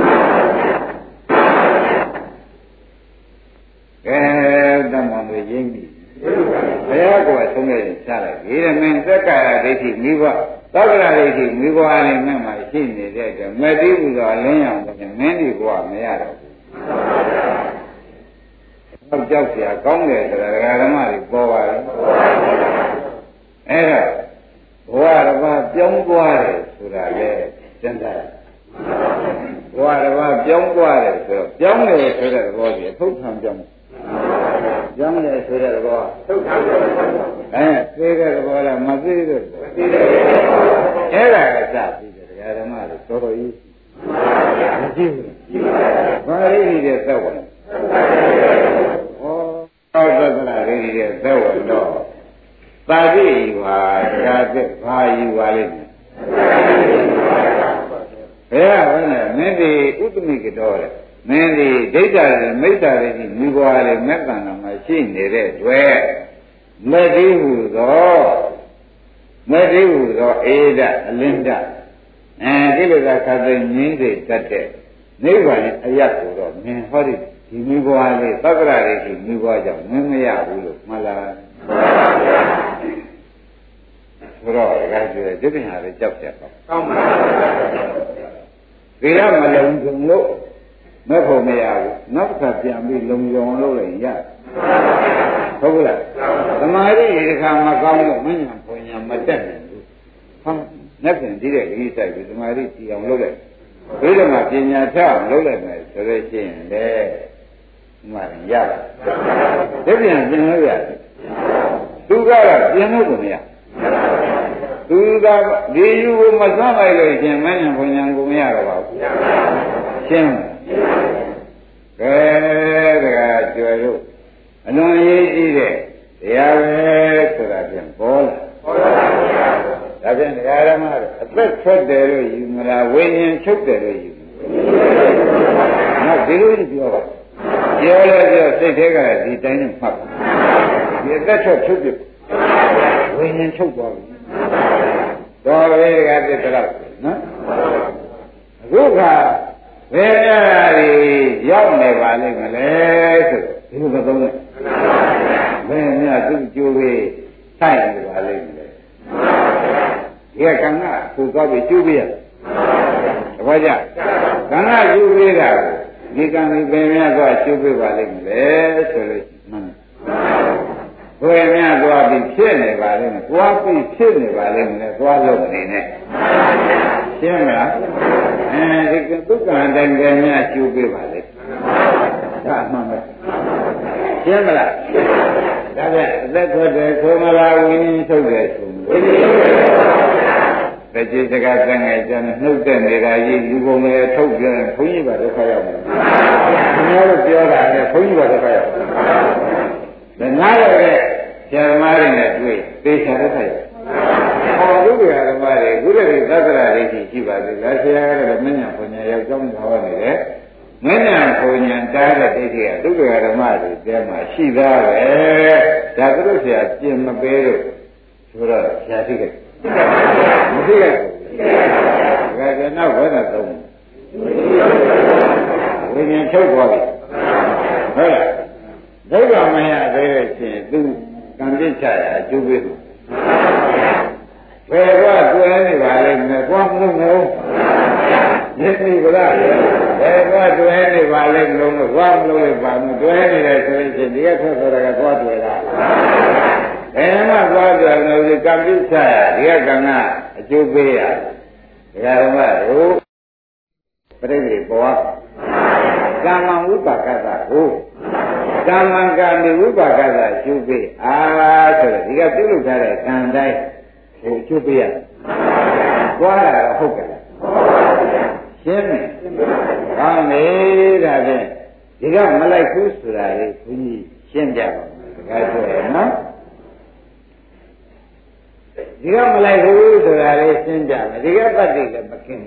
B: ကဲတမန်တွေရင်းပြီဘုရားကဆုံးရရင်ရှားလိုက်ဒီရမင်းသက္ကာရဒိဋ္ဌိမိဘသောကရဒိဋ္ဌိမိဘအရင်မှမှရှိနေတဲ့အတွက်မတိဘူးတော့လင်းအောင်တယ်မင်းဒီဘဝမရတော့ဘူးကြောက်เสียကောင်းတယ်ဆိုတာဓမ္မတွေပေါ်ပါလေအဲ့တော့ဘဝတစ်ပါးပြောင်းသွားတယ်ဆိုတာလေသင်္သာဘဝတစ်ပါးပြောင်းသွားတယ်ဆိုတော့ပြောင်းတယ်ဆိုတဲ့သဘောကြီးအထုတ်ထံပြောင်းပြောင်းတယ်ဆိုတဲ့သဘောထုတ်ထံပြောင်းအဲသိတဲ့သဘောလားမသိတဲ့သဘောသိတယ်အဲ့ဒါကစပြီးတယ်ဓမ္မတွေတော်တော်ကြီးမကြည့်ဘူးဘာရင်းနေတဲ့သက်ဝင်သောသက္ကရာရိရဲ့သက်ဝင်တော့သာတိဟာဒါသက်ဘာယူပါလိမ့်မယ်ဘယ်ဟာလဲမင်းဒီဥတ္တမိကတော်လေမင်းဒီဒိဋ္ဌာလေမိစ္ဆာလေဒီမိဘွားလေမက်ကံတော်မှာရှိနေတဲ့တွေ့မတိဟုသောမတိဟုသောအေဒအလင်းဒအဲဒီလိုကခတ်သိငင်းစိတ်တတ်တဲ့နိဗ္ဗာန်ရဲ့အရတ်ကိုတော့မင်းဟောဒီဒီမိဘွားလေးသက္ကရာလေးဒီမိဘွားကြောင့်မင်းမရဘူးလို့မှတ်လားမှန်ပါဗျာဆိုတော့ဒါကြည့်တဲ့ဒီပင်ဟာလေးကြောက်ကြပါကောင်းပါဗျာဒီတော့မလုံုံလို့မဖို့မရဘူးနောက်တစ်ခါပြန်ပြီးလုံုံလို့လည်းရဟုတ်ကဲ့သမာဓိဒီခါမကောင်းလို့မညာဖွညာမတက်နိုင်ဘူးဟာလက်ပြန်ကြည့်တဲ့ဒီစိုက်ပြီးသမာဓိကြည်အောင်လုပ်လိုက်ဘိဓမ္မာပညာထအောင်လုပ်လိုက်မယ်ဆိုလို့ရှိရင်လေမှန်ရတယ်ဒီပြန်ပြင်လို့ရတယ်သူကတော့ပြင်လို့ကိုမရသူကဒီယူကိုမစွန့်လိုက်လို့ရှင်မဉ္ဇဉ်ဘုံဉာဏ်ကိုမရတော့ပါဘူးရှင်းကဲဒါကကျွယ်လို့အလွန်ရေးကြည့်တဲ့တရားပဲဆိုတာပြန်ပေါ်လာပေါ်လာပါဘုရားဒါဖြင့်တရားဓမ္မတော့အသက်ထွက်တယ်လို့ယူမလားဝိညာဉ်ချုပ်တယ်လို့ယူနောက်ဒီလိုပြောပါပြောလဲပြောစိတ်ထဲကဒီတိုင်းနဲ့မှတ်ဒီအသက်ထွက်ချုပ်ပြဝိညာဉ်ချုပ်သွားပြီတော်ပဲကတည်းကတော့နော်အခုကဘယ်ရည်ရောက်နေပါလိမ့်မလဲဆိုဒီလိုမသုံးနဲ့ဘယ်များသူ့ကြိုးလေးဆိုင်နေပါလိမ့်မလဲဒီကကံကကိုကောက်ပြီးကျူးပြရတပည့်ကြကံကကျူးပြတာဒီကံဒီဘယ်များသွားကျူးပြပါလိမ့်မလဲဆိုလို့မှန်ဘယ်များသွားပြီးဖြစ်နေပါလိမ့်မယ်သွားပြီးဖြစ်နေပါလိမ့်မယ်သွားလို့နေနဲ့ရှင်းမလားအဲဒီဒုက္ခအတိုင်းပဲများကျူးပြပါလိမ့်ဒါမှန်ပဲရှင်းမလားဒါပြန်အသက်ထွက်တယ်ဆိုမလားဝိညာဉ်ထုတ်တယ်ဆိုဝိညာဉ်တจิตကတန်ငယ်ကျန်နှုတ်တဲ့နေတာကြီးလူပုံတွေထုတ်ပြန်ဘုန်းကြီးကဒုက္ခရောက်တယ်ခင်ဗျားတို့ပြောတာနဲ့ဘုန်းကြီးကဒုက္ခရောက်တယ်ဒါနားရတဲ့ဆရာသမားတွေနဲ့တွေ့သေချာဒုက္ခရောက်ဟောလူတွေကဓမ္မတွေကုသရိသက္ကရာတွေရှိပါသေးတယ်ဆရာကတော့မဉ္ဇဉ်ဘုံညာရောက်ကြောင်းဟောနေတယ်မဉ္ဇဉ်ဘုံညာတားတဲ့ဒိဋ္ဌိကဒုက္ခဓမ္မတွေတဲမှာရှိသားပဲဒါသူတို့ဆရာပြင်မပေးလို့ဆိုတော့ဆရာသိခဲ့မသိခဲ့ဒါကနောက်ဘယ်နဲ့သုံးဝိညာဉ်ချုပ်သွားပြီဟုတ်လားဒုက္ခမရသေးတဲ့ချင်းသူကံပြစ်ချရအကျိုးပေးဘူးဘယ်တော့တွဲနေပါလိမ့်မယ်ကွာမလို့မဟုတ်ယသိကလားဘယ်တော့တွဲနေပါလိမ့်မလို့ကွာမလို့ပါမတွဲနေတယ်ဆိုရင်ဒီကထွက်ဆိုတာကသွားတွဲတာဘယ်မှသွားတွဲလို့ဒီကံပြစ်ချရဒီကကံကအကျိုးပေးရဒကာဓမ္မတို့ပြိဋိဘောကာမဝိပါကသဟုကာမံကာမိဝိပါကသကျိုးပေးအားဆိုတော့ဒီကပြုလုပ်ထားတဲ့ကံတိုင်းဟိုကျိုးပေးရသွားတာတော့ဟုတ်ကဲ့ရှင်းမယ်ဟောမေဒါဖြင့်ဒီကမလိုက်ဘူးဆိုတာလေးဘုန်းကြီးရှင်းပြပါမယ်တခါဆိုရနော်ဒီကမလိုက်ဘူးဆိုတာလေးရှင်းပြမယ်ဒီကတတ်တယ်လည်းမกิน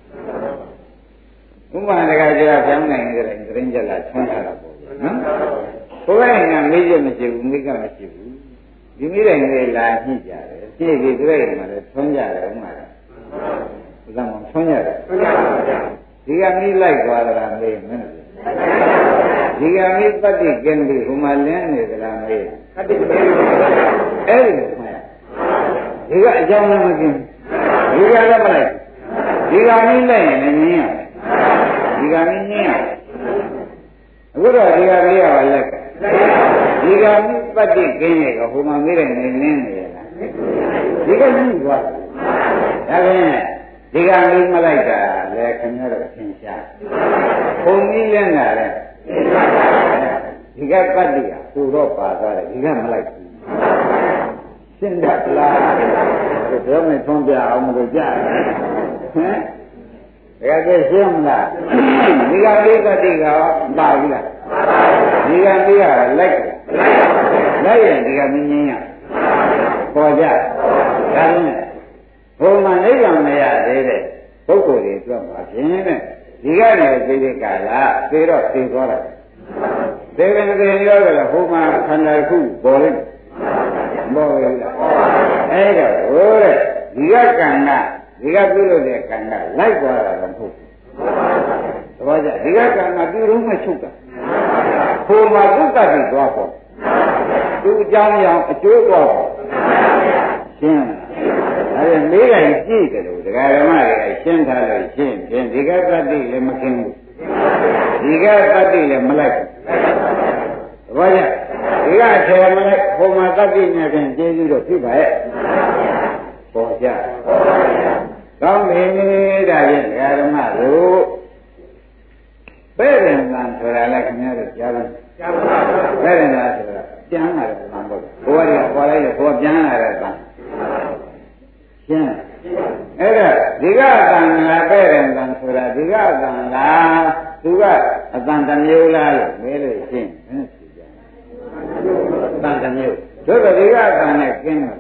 B: ဘူးဥပမာတခါကျတော့ပြောင်းနိုင်ကြတယ်သရင်ကြလာဆွမ်းထားတာပေါ့နော်ဘုရားကမေးချက်မရှိဘူးမိကမရှိဘူးဒီမိတိုင်းလေးလာညှိကြတယ်ပြည့်ပြီတွေ့တယ်မှာလည်းဆွမ်းကြတယ်ဥမာဘုရားမောဆွမ်းကြတယ်ဆွမ်းကြပါဗျာဒီကမိလိုက်သွားတာမေးမင်းဒီကမိပတ္တိကင်းပြီဟိုမှာလင်းနေသလားမေးပတ္တိကင်းအဲ့ဒီမှာဒီကအကြောင်းလည်းမกินဒီကလည်းမလိုက်ဒီကမိလိုက်ရင်လည်းညင်းရတယ်ဒီကမိညင်းရတယ်အခုတော့ဒီကလေးကလက်ကဒီကမိပတ္တိကင်းရဲ့ကဟိုမှာမေးတယ်နေနင်းနေရလားဒီကညှိသွားဒါဖြင့်ဒီကမိမလိုက်တာလည်းခင်ဗျားတို့သင်ရှားဘုံကြီးလည်းငါလည်းဒီကပတ္တိကဟိုတော့ပါသွားတယ်ဒီကမလိုက်ဘူးရှင်းတတ်လားပြောမယ်ထုံးပြအောင်မလို့ကြားဟမ်ဒါကရှင်းမလားဒီကလေးပတ္တိကပါပြီလားဒီကလေးကလိုက်လိုက်ရင်ဒီကမင်းင်းရပေါ်ကြဒါနဲ့ဘုံမှာနိဗ္ဗာန်မရသေးတဲ့ပုဂ္ဂိုလ်တွေအတွက်ပါဖြင့်တဲ့ဒီကနေသိတဲ့ကာလသေတော့သိသွားတာသေတယ်သေရောလည်းဘုံမှာခန္ဓာတစ်ခုပေါ်လိမ့်ပေါ်ပြီလားအဲ့တော့ဟိုတဲ့ဒီကကံကဒီကပြုလို့တဲ့ကံကလိုက်သွားတာတော့မဟုတ်ဘူးသဘောကျဒီကကံကပြုလို့မချုပ်တာဘုံမှာသုတ္တတိသွားပေါ့သူအကြောင်းကြောင့်အကျိုးသွားပေါ့ရှင်းလားအဲ့ဒါလေးတိုင်းကြည့်တယ်လို့ဒကာဓမ္မတွေကရှင်းထားလို့ရှင်းဖြင့်ဒီကတ္တိလည်းမกินဘူးဒီကတ္တိလည်းမလိုက်ဘူးသဘောကျဒီကဆယ်မလိုက်ဘုံမှာတတ္တိနဲ့ဖြင့်ကျေးဇူးတော့ဖြစ်ပါရဲ့ပေါ်ကြကောင်းပြီဒါဖြင့်ဒကာဓမ္မတို့ပဲ့ရင်ကံဆိုတာလည်းခင်ဗျားတို့ကြားလို့ကြားပါဘူးပဲ့ရင်ကဆိုတာပြန်လာတဲ့ကံပေါ့ဘုရားကပေါ်လိုက်တယ်ဘုရားပြန်လာတဲ့ကံရှင်းအဲ့ဒါဒီကကံလားပဲ့ရင်ကံဆိုတာဒီကကံလားသူကအတန်တမျိုးလားလို့မဲလို့ရှင်းဘယ်နဲ့ဖြေကြအတန်တမျိုးတို့ကဒီကကံနဲ့ကျင်းမှာ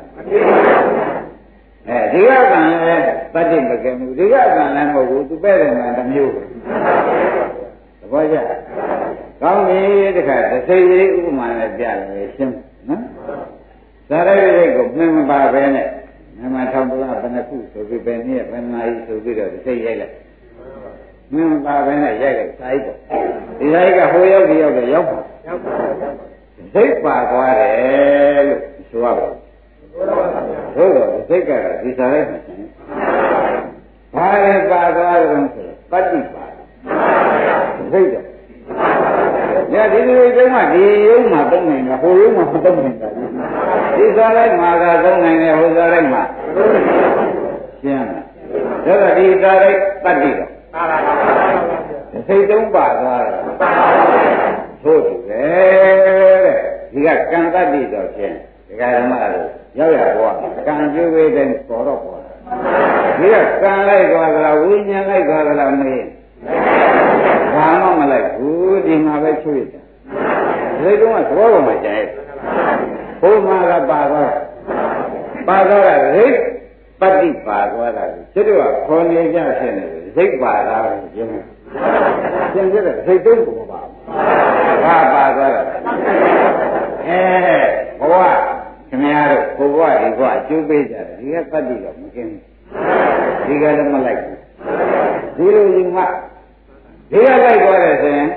B: အဲဒီကကံလည်းတတ္တိမကဲဘူးဒီကကံလည်းမဟုတ်ဘူးသူပဲ့တယ်ကံတစ်မျိုးသဘောကျကောင်းပြီတခါတစ်စိတ်လေးဥပမာနဲ့ပြတယ်ရှင်းနော်သာရရိတ်ကိုမင်းမပါပဲနဲ့မမထောင်ပလားဘယ်နှခုဆိုပြီးပဲနည်းဘယ်နာရီဆိုပြီးတော့တစ်စိတ်ရိုက်လိုက်မင်းမပါပဲနဲ့ရိုက်လိုက်စာရိုက်ပေါ့ဒီစာရိုက်ကဟိုရောက်ဒီရောက်တော့ရောက်ပါရောက်ပါစိတ်ပါသွားတယ်လို့ဆိုရပါဟုတ်တော့စိတ်ကတော့ဒီစာရိုက်မှာရှင်းဘာလဲပါသွားတယ်ဆိုတော့ပတ္တိပါစိတ်တော့ညဒီလိုတုန်းကဒီရုံးမှာသုံးနိုင်တာဟိုရုံးမှာမသုံးနိုင်တာဒီစားလိုက်မှာကသုံးနိုင်တယ်ဟိုစားလိုက်မှာရှင်းလားဒါကဒီစားလိုက်တတ်ပြီတော့စိတ်တုံးပါသွားတယ်ဟုတ်တယ်တဲ့ဒီကကံတတ်ပြီတော့ရှင်းဒီကဓမ္မလို့ရောက်ရတော့ကံကျိုးဝေးတဲ့ပေါ်တော့ပေါ်ဒီကကံလိုက်သွားသလားဝိညာဉ်လိုက်သွားသလားမေးဘာမှမလိုက်ဘူးဒီမှာပဲချွေးတယ်ဒီတုန်းကသဘောပေါ်မှာကျန်ရဲ့ဘုမာကပါသွားပါသွားတာရိတ်ပတ္တိပါသွားတာစိတ်တို့ကခေါ်နေကြဖြစ်နေတယ်စိတ်ပါတာကိုကျင်းကျင်းပြတဲ့စိတ်တုံးကိုမပါဘူးဘာပါသွားတာအဲဘဝခင်ဗျားတို့ဘဝဒီဘဝအကျိုးပေးကြတယ်ဒီကပတ္တိတော့မกินဘူးဒီကလည်းမလိုက်ဘူးဒီလိုယူမှဒီကလိုက်သွားတယ်ဆိုရင်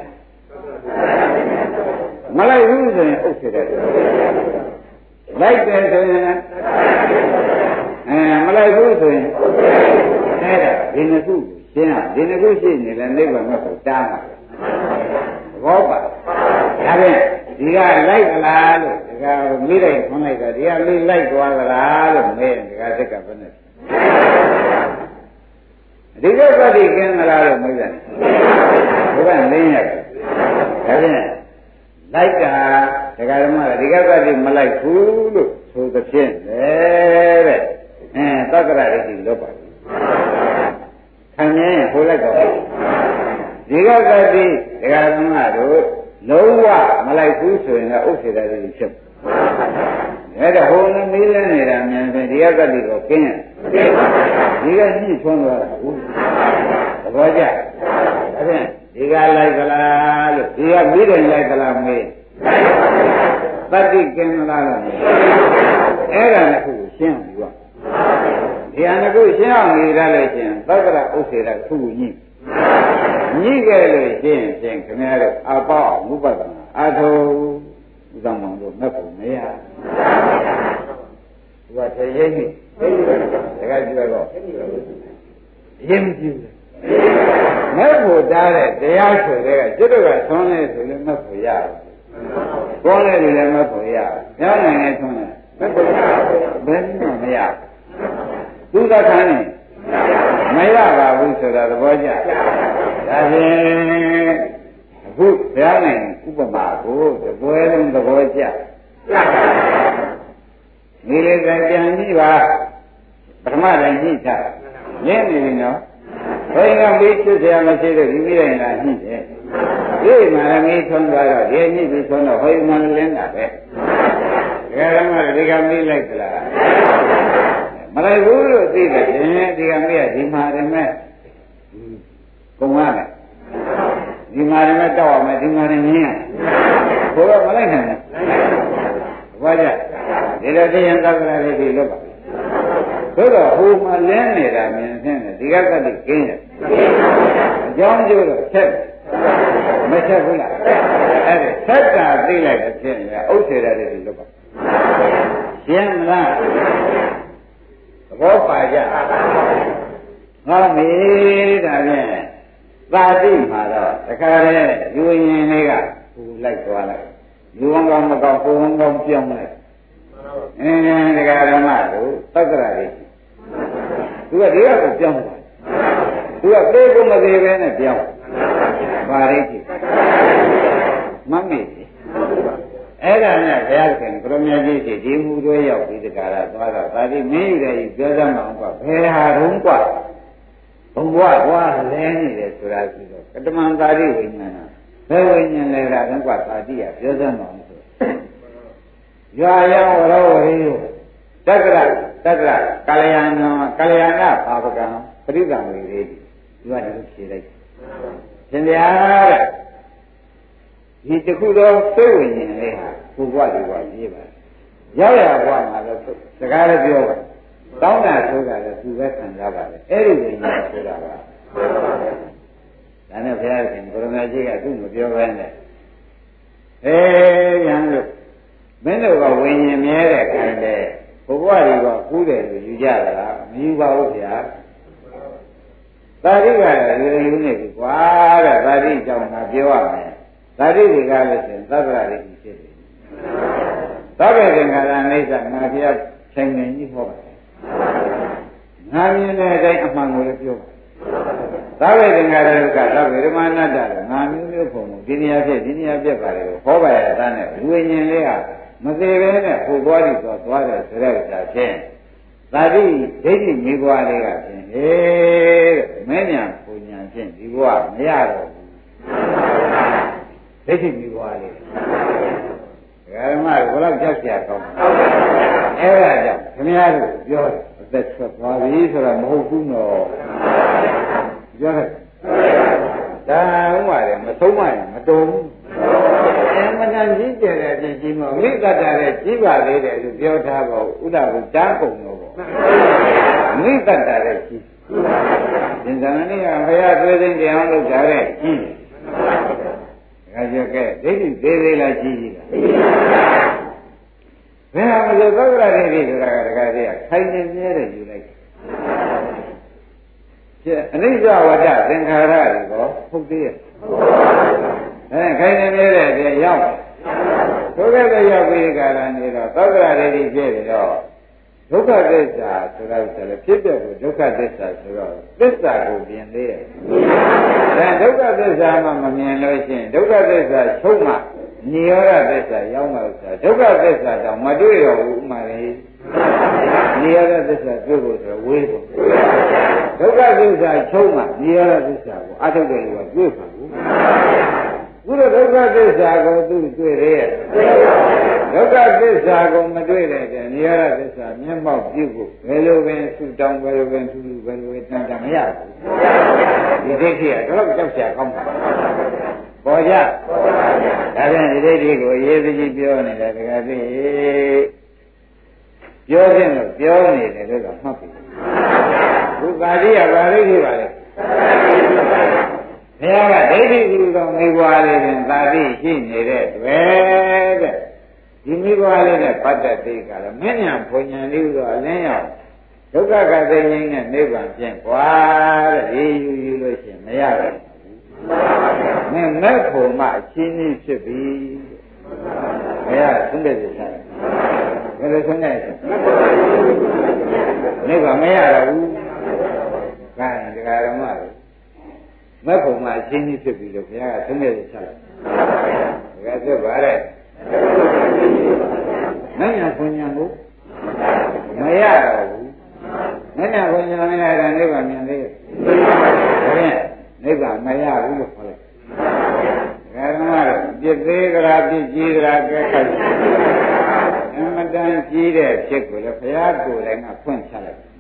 B: မလိုက်ဘူးဆိုရင်ဥစ္စေတယ်လိုက်တယ်ဆိုရင်အဲမလိုက်ဘူးဆိုရင်အဲ့ဒါဒီနှစ်ခုရှင်းရဒီနှစ်ခုရှိနေလဲနိဗ္ဗာန်မဟုတ်တားမှာဘောပါဒါဖြင့်ဒီကလိုက်သလားလို့ဒီကမိလိုက်ခွန်လိုက်တာဒီကမိလိုက်သွားသလားလို့မေးရင်ဒီကစိတ်ကဘယ်နဲ့ဒီကပฏิကင်းသလားလို့မေးတယ်ဘုရားလင်းရတယ်ဒါဖြင့်လိုက်တာဒကာဓမ္မကဒီကပฏิမလိုက်ဘူးလို့ဆိုသဖြင့်လေတဲ့အဲသက္ကရာရိတိလို့ပါခံရင်ဟိုလိုက်တော့ဒီကပฏิဒကာဓမ္မတို့လုံးဝမလိုက်ဘူးဆိုရင်လည်းဥစ္စေတရိတိဖြစ်တယ်ဒါတော့ဟိုမီးလဲနေတာမြန်တယ်ဒီကပฏิကိုကင်းတယ်ဒီကညှိထွန်းသွားတာဟုတ်သဘောကျဒါဖြင့်ဒီကလိုက်သလားလို့ဒီကမိတယ်လိုက်သလားမေးသတိကင်းလားလို့အဲ့ဒါလည်းခုရှင်းပြီပေါ့ဒီအနကုရှင်းအောင်နေရလို့ရှင်သက္ကရာဥစ္စေတခုညှိညှိခဲ့လို့ရှင်းဖြင့်ခင်ဗျားတို့အပေါက်ဥပဒနာအထုဥဒ္ဓမောင်တို့မက်ဖို့မရသူကတည်းရိပ်နေတကယ်ကြည့်တော့ရင်းကြည့်မက်ဖို့တားတဲ့တရားဆိုတဲ့ကကျွတ်ကသွန်းနေဆိုရင်မက်ဖို့ရတယ်သွန်းနေတယ်လည်းမက်ဖို့ရတယ်ညောင်းနိုင်နေသွန်းတယ်မက်ဖို့ရဘယ်နည်းမရသူသခန်းနေမရပါဘူးဆိုတာသဘောကျဒါဖြင့်အခုဘုရားနိုင်ဥပမာကိုတပွဲလုံးသဘောကျဒီလေကပြန်ကြည့်ပါပထမတိုင်းကြည့်ချရင်းနေပြီနော်ဘယ်ကမေးချစ်စရာမရှိလို့ဒီမိတိုင်းလာညှိတယ်ဒီမှာမေးထွန်းသွားတော့ဒီညှိပြီးထွန်းတော့ဟိုမှလင်းတာပဲဒါကမှဒီကမေးလိုက်သလားမလိုက်ဘူးလို့သိတယ်ဒီကမေးကဒီမှာရမယ်ကုံရမယ်ဒီမှာရမယ်တောက်ရမယ်ဒီမှာရမြင်းရဘိုးကမလိုက်နိုင်ဘူးဘာကြဒီလိုသိရင်သက္ကရာလေးဒီလို့ပါသို့တော့ဟိုမှာလင်းနေတာမြင်နေတယ်ဒီကကတိကင်းတယ်အကြောင်းကျိုးတော့ချက်မချက်ဘူးလားအဲ့ဒါသက်ကသိလိုက်တဲ့ဖြစ်ရင်ဥစ္စေတလေးဒီလို့ပါရှင်းမလားသဘောပါကြငါမေးတာဖြင့်သာတိမှာတော့တခါတည်းယူရင်လေးကဟိုလိုက်သွားလိုက်ယူအောင်ကောင်းမကောင်းဟိုအောင်ကောင်းပြောင်းလိုက်အင်းတခါဓမ္မတို့သက္ကရာလေးသူကဒီကကိုပြောင်းသွားသူကသေကုန်မသေးပဲနဲ့ပြောင်းပါရိတိမမေ့အဲ့ဒါနဲ့ဘုရားခင်ကိုရမကြီးကြီးဒီမူတွေရောက်ပြီးတခါတော့သွားတော့ဒါဒီမင်းရည်ပြောစမ်းမအောင်ကဘယ်ဟာတုံးกว่าဘုံဘွားဘွားလဲနေတယ်ဆိုတာရှိတော့ကတမန်သာရိဝိညာဏဘယ်ဝိညာဉ်လဲတာတုံးกว่าသာတိရပြောစမ်းမအောင်ဆိုရွာရောဝရောဝရီတက္ကရာတက္ကရာကာလယာနောကာလယာနာဘာဝကံပရိသံဝေလေးဒီကတည်းကဖြေလိုက်ရှင်ဗျာတဲ့ဒီတခုတော့သိဝိညာဉ်လေးဟာဘုရားဒီဘဝရေးပါရောက်ရဘဝမှာတော့စကားလည်းပြောပါတောင်းတာဆိုတာလည်းသူပဲခံစားပါလေအဲ့ဒီဝိညာဉ်ဆိုတာကဒါနဲ့ဘုရားရှင်ကိုရမကြီးကသူ့မပြောဘဲနဲ့အေးရန်လို့မင်းတို့ကဝိညာဉ်မြဲတဲ့ခိုင်းတဲ့ဘုရားဒီကကူးတယ်လို့ယူကြတာလားမယူပါဘူးဗျာသာတိကလည်းယူနေပြီကွာတဲ့သာတိကြောင့်ငါပြောရမယ်သာတိတွေကလည်းဆိုသက္ကရာလေးဖြစ်တယ်သဗ္ဗေသင်္ခါရအိဋ္ဌငါဖျားချိန်နေကြီးဟောပါတယ်ငါမြင်တဲ့အတိုင်းအမှန်ကိုလည်းပြောပါတယ်သဗ္ဗေသင်္ခါရဒုက္ခသဗ္ဗေဓမ္မနာတ္တလည်းငါမျိုးမျိုးပုံမှုဒီနေရာဖြစ်ဒီနေရာပြက်ပါတယ်လို့ဟောပါရတဲ့နဲ့ဝိညာဉ်လေးကမသေးပဲနဲ့ဟိုသွားပြီးတော့သွားတယ်ဆိုတဲ့ဥစ္စာဖြင့်သာတိဒိဋ္ဌိမိဘွားလေးကဖြင့်ဟေးမင်းညာပူညာဖြင့်ဒီဘဝမရတော့ဘူးဒိဋ္ဌိမိဘွားလေးဓမ္မကဘယ်လောက်ကြောက်ကြကောင်းအဲ့ဒါကြောင့်ခင်ဗျားတို့ပြောအသက်ထွက်သွားပြီဆိုတာမဟုတ်ဘူးနော်ပြောတယ်ဒါဥမာတယ်မဆုံးမရင်မတုံဘူးအမှန်တန်ကြီးကျယ်တဲ့အပြင်ကြီးမမိတ်ကတာတဲ့ကြီးပါသေးတယ်လို့ပြောထားပါဦးဥဒ္ဒဘုဓာကုံတော့ပေါ့မိရိတ္တတာလည်းရှိသင်္ဇာနည်းကဘုရားသွေးသိမ်းကြအောင်လုပ်ကြတဲ့ရှိဒါကြကဲဒိဋ္ဌိသေးသေးလားရှိရှိလားဘယ်ဟာမလို့သောကရဒိဋ္ဌိဆိုတာကတကားကြီးခိုင်နေမြဲတယ်ယူလိုက်ကျအနိစ္စဝတ္တသင်္ခါရတွေကောဟုတ်သေးရဲ့အဲခိုင်နေမြဲတဲ့တည်းရောက်ဒုက္ခတွေရောက်ပြီးကြတာနေတော့သောကရဒိဋ္ဌိပြည့်တယ်တော့ဒုက္ခသစ္စာဆိုတာဆိုလည်းဖြစ်တဲ့ကိုဒုက္ခသစ္စာဆိုတော့သစ္စာကိုပြင်သေးရဲ့အဲဒုက္ခသစ္စာမှမမြင်လို့ရှိရင်ဒုက္ခသစ္စာချုပ်မှနိရောဓသစ္စာရောက်မှဆိုတာဒုက္ခသစ္စာတောင်မတွေ့တော့ဘူးဥမာလေနိရောဓသစ္စာတွေ့ဖို့ဆိုတော့ဝေးဖို့ဒုက္ခသစ္စာချုပ်မှနိရောဓသစ္စာကိုအထုတ်တယ်လို့တွေ့ပါဘူးဘုရားဒုက္ခသစ္စာကိုသူတွေ့ရဲ့ဒုက္ခသစ္စာကိုမတွေ့တဲ့တည်းနိရောဓသစ္စာမျက်မှောက်ပြုဖို့ဘယ်လိုပင်ဆူတောင်းဘယ်လိုပင်ဆူဘယ်လိုပင်တန်တန်မရဘူးဒီဒိဋ္ဌိကတော့ကြောက်ကြကောင်းပါပေါ်ကြဒါပြန်ဒီဒိဋ္ဌိကိုအရေးကြီးပြောနေတာတကယ်သိပြောခြင်းလို့ပြောနေတယ်လို့ကမှတ်ပြီဘုကာတိကဘာလိရှိပါလဲဘုရားကဒိဋ္ဌိကူသောမိဘလေးတွင်သာတိရှိနေတဲ့တွေ့တဲ့ဒီမိဘလေးနဲ့ပတ်သက်သေးကလည်းမဉ္ဇဉ်ဘုံဉဏ်လေးဆိုအလင်းရောက်ဒုက္ခကသိငြိမ်းတဲ့နိဗ္ဗာန်ပြင်ကွာတဲ့ဒီယူယူလို့ရှိရင်မရဘူးမင်းမဲ့ဖို့မှအချင်းကြီးဖြစ်ပြီဘုရားသုံးတဲ့စိတ်ထားဘယ်လိုဆုံးနေလဲနိဗ္ဗာန်မရတော့ဘူးကဲတရားဓမ္မတွေမဲ့ဖို့မှအချင်းကြီးဖြစ်ပြီလို့ဘုရားကသုံးတဲ့စိတ်ထားတယ်ဒါကသက်ပါတဲ့မဉ္ဇဉ်ဘုံဉဏ်ကိုမရတော့ဘူးမဉ္ဇဉ်ဘုံဉဏ်မရတာနိဗ္ဗာန်မြင်သေးရဲ့ဒါဖြင့်နိဗ္ဗာန်မရဘူးလို့ခေါ်လိုက်ဓမ္မတော့ပြစ်သေးကြလားပြစ်ကြီးကြလားကဲခတ်အမတန်ကြီးတဲ့ဖြစ်ကိုလည်းဘုရားကိုယ်တိုင်ကဖွင့်ချလိုက်ဒါ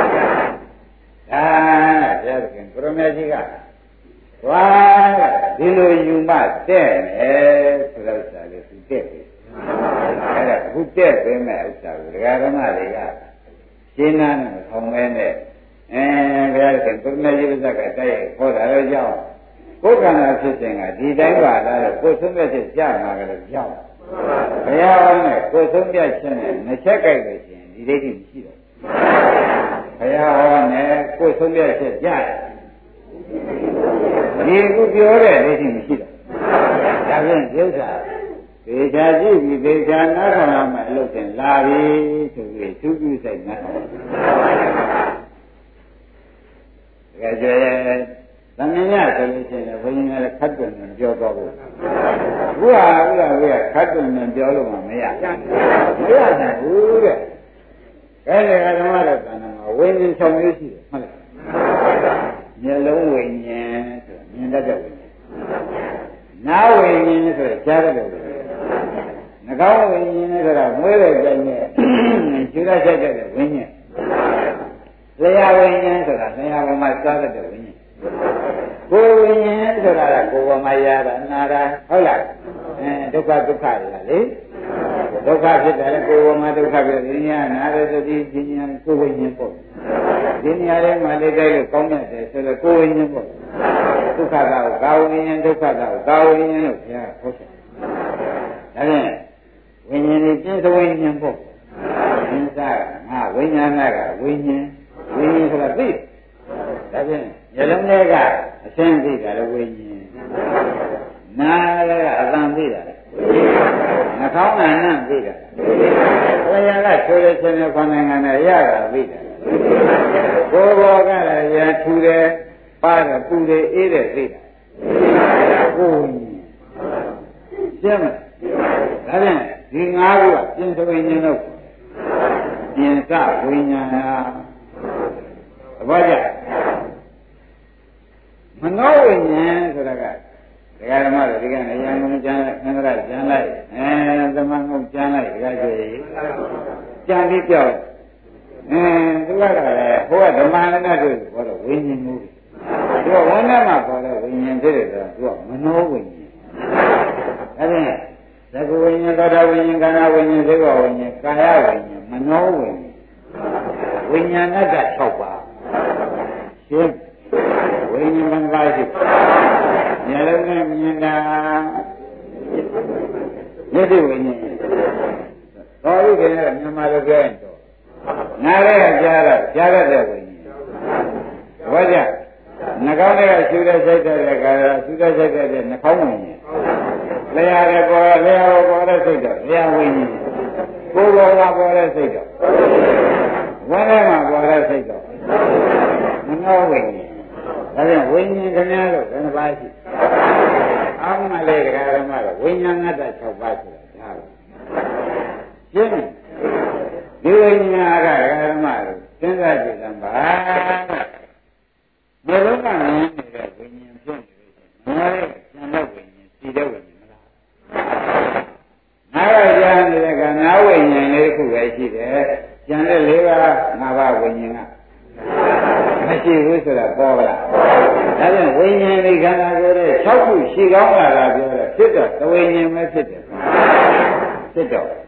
B: နဲ့ဘုရားသခင်ကိုရမေကြီးကဝါဒီလိုယူမှတဲ့မယ်ဆိုတော့ဥစ္စာလေးသူတဲ့ပြီအဲ့ဒါခုတဲ့ပဲမဲ့ဥစ္စာကိုဒကာဓမ္မတွေကရှင်းနာနဲ့မဆောင်မဲနဲ့အဲဘုရားသခင်ကိုရမေကြီးပြဇက်ကတိုက်ရိုက်ခေါ်တာလည်းကြောက်ကိုယ်ခန္ဓာဖြစ်ခြင်းကဒီတိုင်းပါလားလို့ကိုယ်ဆုံးဖြတ်ချက်ကြားမှာကလည်းကြောက်ဘုရားဟောနဲ့ကိုယ်ဆုံးဖြတ်ခြင်းနဲ့နှစ်ချက်ကြိုက်လို့ရှိရင်ဒီဒိဋ္ဌိမရှိတော့ဘုရားဟောနဲ့ကိုယ်ဆုံးဖြတ်ချက်ကြားဒီခုပြောတဲ့ဒိဋ္ဌိမရှိတော့ဒါဖြင့်ဥစ္စာသေချာကြည့်ပြီးသေချာနားထောင်ရမယ်အလုပ်တင်လာပြီဆိုပြီးသူပြုဆိုင်နားထောင်တကယ်ကြွယ်သမင်ရဆိုလို့ရှိရင်ဘုန်းကြီးကလည်းခတ်တွင်တွင်ပြောတော့ဘူးဘုရားဘုရားဘုရားခတ်တွင်တွင်ပြောလို့မှမရမရနိုင်ဘူးတဲ့အဲဒါကဓမ္မတော်ကဏ္ဍမှာဝိညာဉ်ဆောင်မျိုးရှိတယ်ဟုတ်လားမျက်လုံးဝိညာဉ်ဆိုမြင်တတ်တဲ့ဝိညာဉ်နားဝိညာဉ်ဆိုကြားတတ်တဲ့ဝိညာဉ်နှာခေါင်းဝိညာဉ်ဆိုတာမွေးတဲ့ကြိုင်နဲ့ခြေရဆက်တဲ့ဝိညာဉ်လျှာဝိညာဉ်ဆိုတာလျှာပေါ်မှာစားတတ်တဲ့ဝိညာဉ်ကိုယ်ဝိညာဉ်ဆိုတာကကိုယ်ပေါ်မှာရတာနာတာဟုတ်လားအဲဒုက္ခဒုက္ခတွေကလေဒုက္ခဖြစ်တယ်ကိုယ်ပေါ်မှာဒုက္ခဖြစ်တယ်ဉာဏ်နာရသတိဉာဏ်ကိုယ်ဝိညာဉ်ပေါ့ဒီနေရာထဲမှာလေးတိုက်လို့ကောင်းတယ်ဆိုတော့ကိုယ်ဝိညာဉ်ပေါ့ဒုက္ခကကာဝိညာဉ်ဒုက္ခကကာဝိညာဉ်လို့ဘုရားဟောတယ်ဒါဖြင့်ဝိညာဉ်ကြီးပြင်းစဝိညာဉ်ပေါ့သင်္စားငါဝိညာဏကဝိညာဉ်ဝိညာဉ်ဆိုတာသိဒါဖြင့်မျက်လုံးထဲကအရှင်းသိတာလည်းဝိညာဉ်နားလည်းကအသံသိတာလည်းနှာခေါင်းကနံ့သိတာဘုရားကဆိုရခြင်းနဲ့ခန္ဓာငါနဲ့ရတာသိတာကိုယ်ဘောကလည်းရထူတယ်ပါတယ်ပူတယ်အေးတယ်သိတာကိုယ်ရှင်းမလားဒါဖြင့်ဒီငါးခုကပြင်စဝိညာဉ်လို့ပြင်စဝိညာဏသဘောကျမနောဝိညာဉ်ဆိုတာကဒကာဓမ္မတို့ဒီကနေ့ရံကုန်ကျမ်းခန္ဓာကျမ်းလိုက်အဲသမန်ကုန်ကျမ်းလိုက်ဒကာကျွေးကျမ်းပြီးပြောက်အဲသူကလည်းဟိုကဓမ္မနနာတို့ဘောတော့ဝိညာဉ်မျိုးသူကဝိညာဉ်မှာပေါ်တဲ့ဝိညာဉ်ဖြစ်တယ်ဆိုတော့သူကမနောဝိညာဉ်ဒါဖြင့်သက္ကဝိညာဉ်သောတာဝိညာဉ်ကာယဝိညာဉ်သေဝဝိညာဉ်ကာယဝိညာဉ်မနောဝိညာဉ်ဝဝိညာဏတ္တ၆ပါးရှင်းဝိညာဉ်ဘာရှိဉာဏ်လုံးနဲ့မြင်တာမျက်စိဝိညာဉ်တော်ပြီခင်ဗျာမြန်မာလိုပြောရင်တော့နားရဲကြားတော့ကြားရတဲ့ဝိညာဉ်ဘာကြနှာခေါင်းထဲကရှူတဲ့စိတ်တဲ့ကာယရှူတဲ့စိတ်တဲ့နှာခေါင်းဝိညာဉ်လျှာတဲ့ပေါ်လျှာပေါ်တဲ့စိတ်တော့လျှာဝိညာဉ်ကိုယ်ပေါ်မှာပေါ်တဲ့စိတ်တော့ဝမ်းထဲမှာပေါ်တဲ့စိတ်တော့မနောဝိညာဉ်ဒါပြန်ဝိညာဉ်ခင်ဗျားတို့ဘယ်နှပါးရှိအောင်းမလေးတရားဓမ္မတော့ဝိညာဏတ္တ၆ပါးဆိုတာဒါပဲရှင်းဒီဝိညာဏကဓမ္မတို့စဉ်းစားကြည့်စမ်းပါဘယ်လိုမှမြင်နေတဲ့ဝိညာဉ်ဖြစ်နေလို့ရှိရင်ငါရဲ့ဉာဏ်ဝိညာဉ်စီတဲ့ဝိညာဉ်မလားငါကကြားနေတဲ့ကငါဝိညာဉ်လေးတစ်ခုပဲရှိတယ်ကျန်တဲ့လေးပါးငါးပါးဝိညာဉ်ကမရှိဘူးဆိုတာပေါ်လာဒါကြောင့်ဝိညာဉ်ဒီခန္ဓာကိုယ်ရဲ့၆ခုရှိကောင်းလာတာပြောတယ်ဖြစ်တော့သဝိညာဉ်ပဲဖြစ်တယ်ဖြစ်တော့သ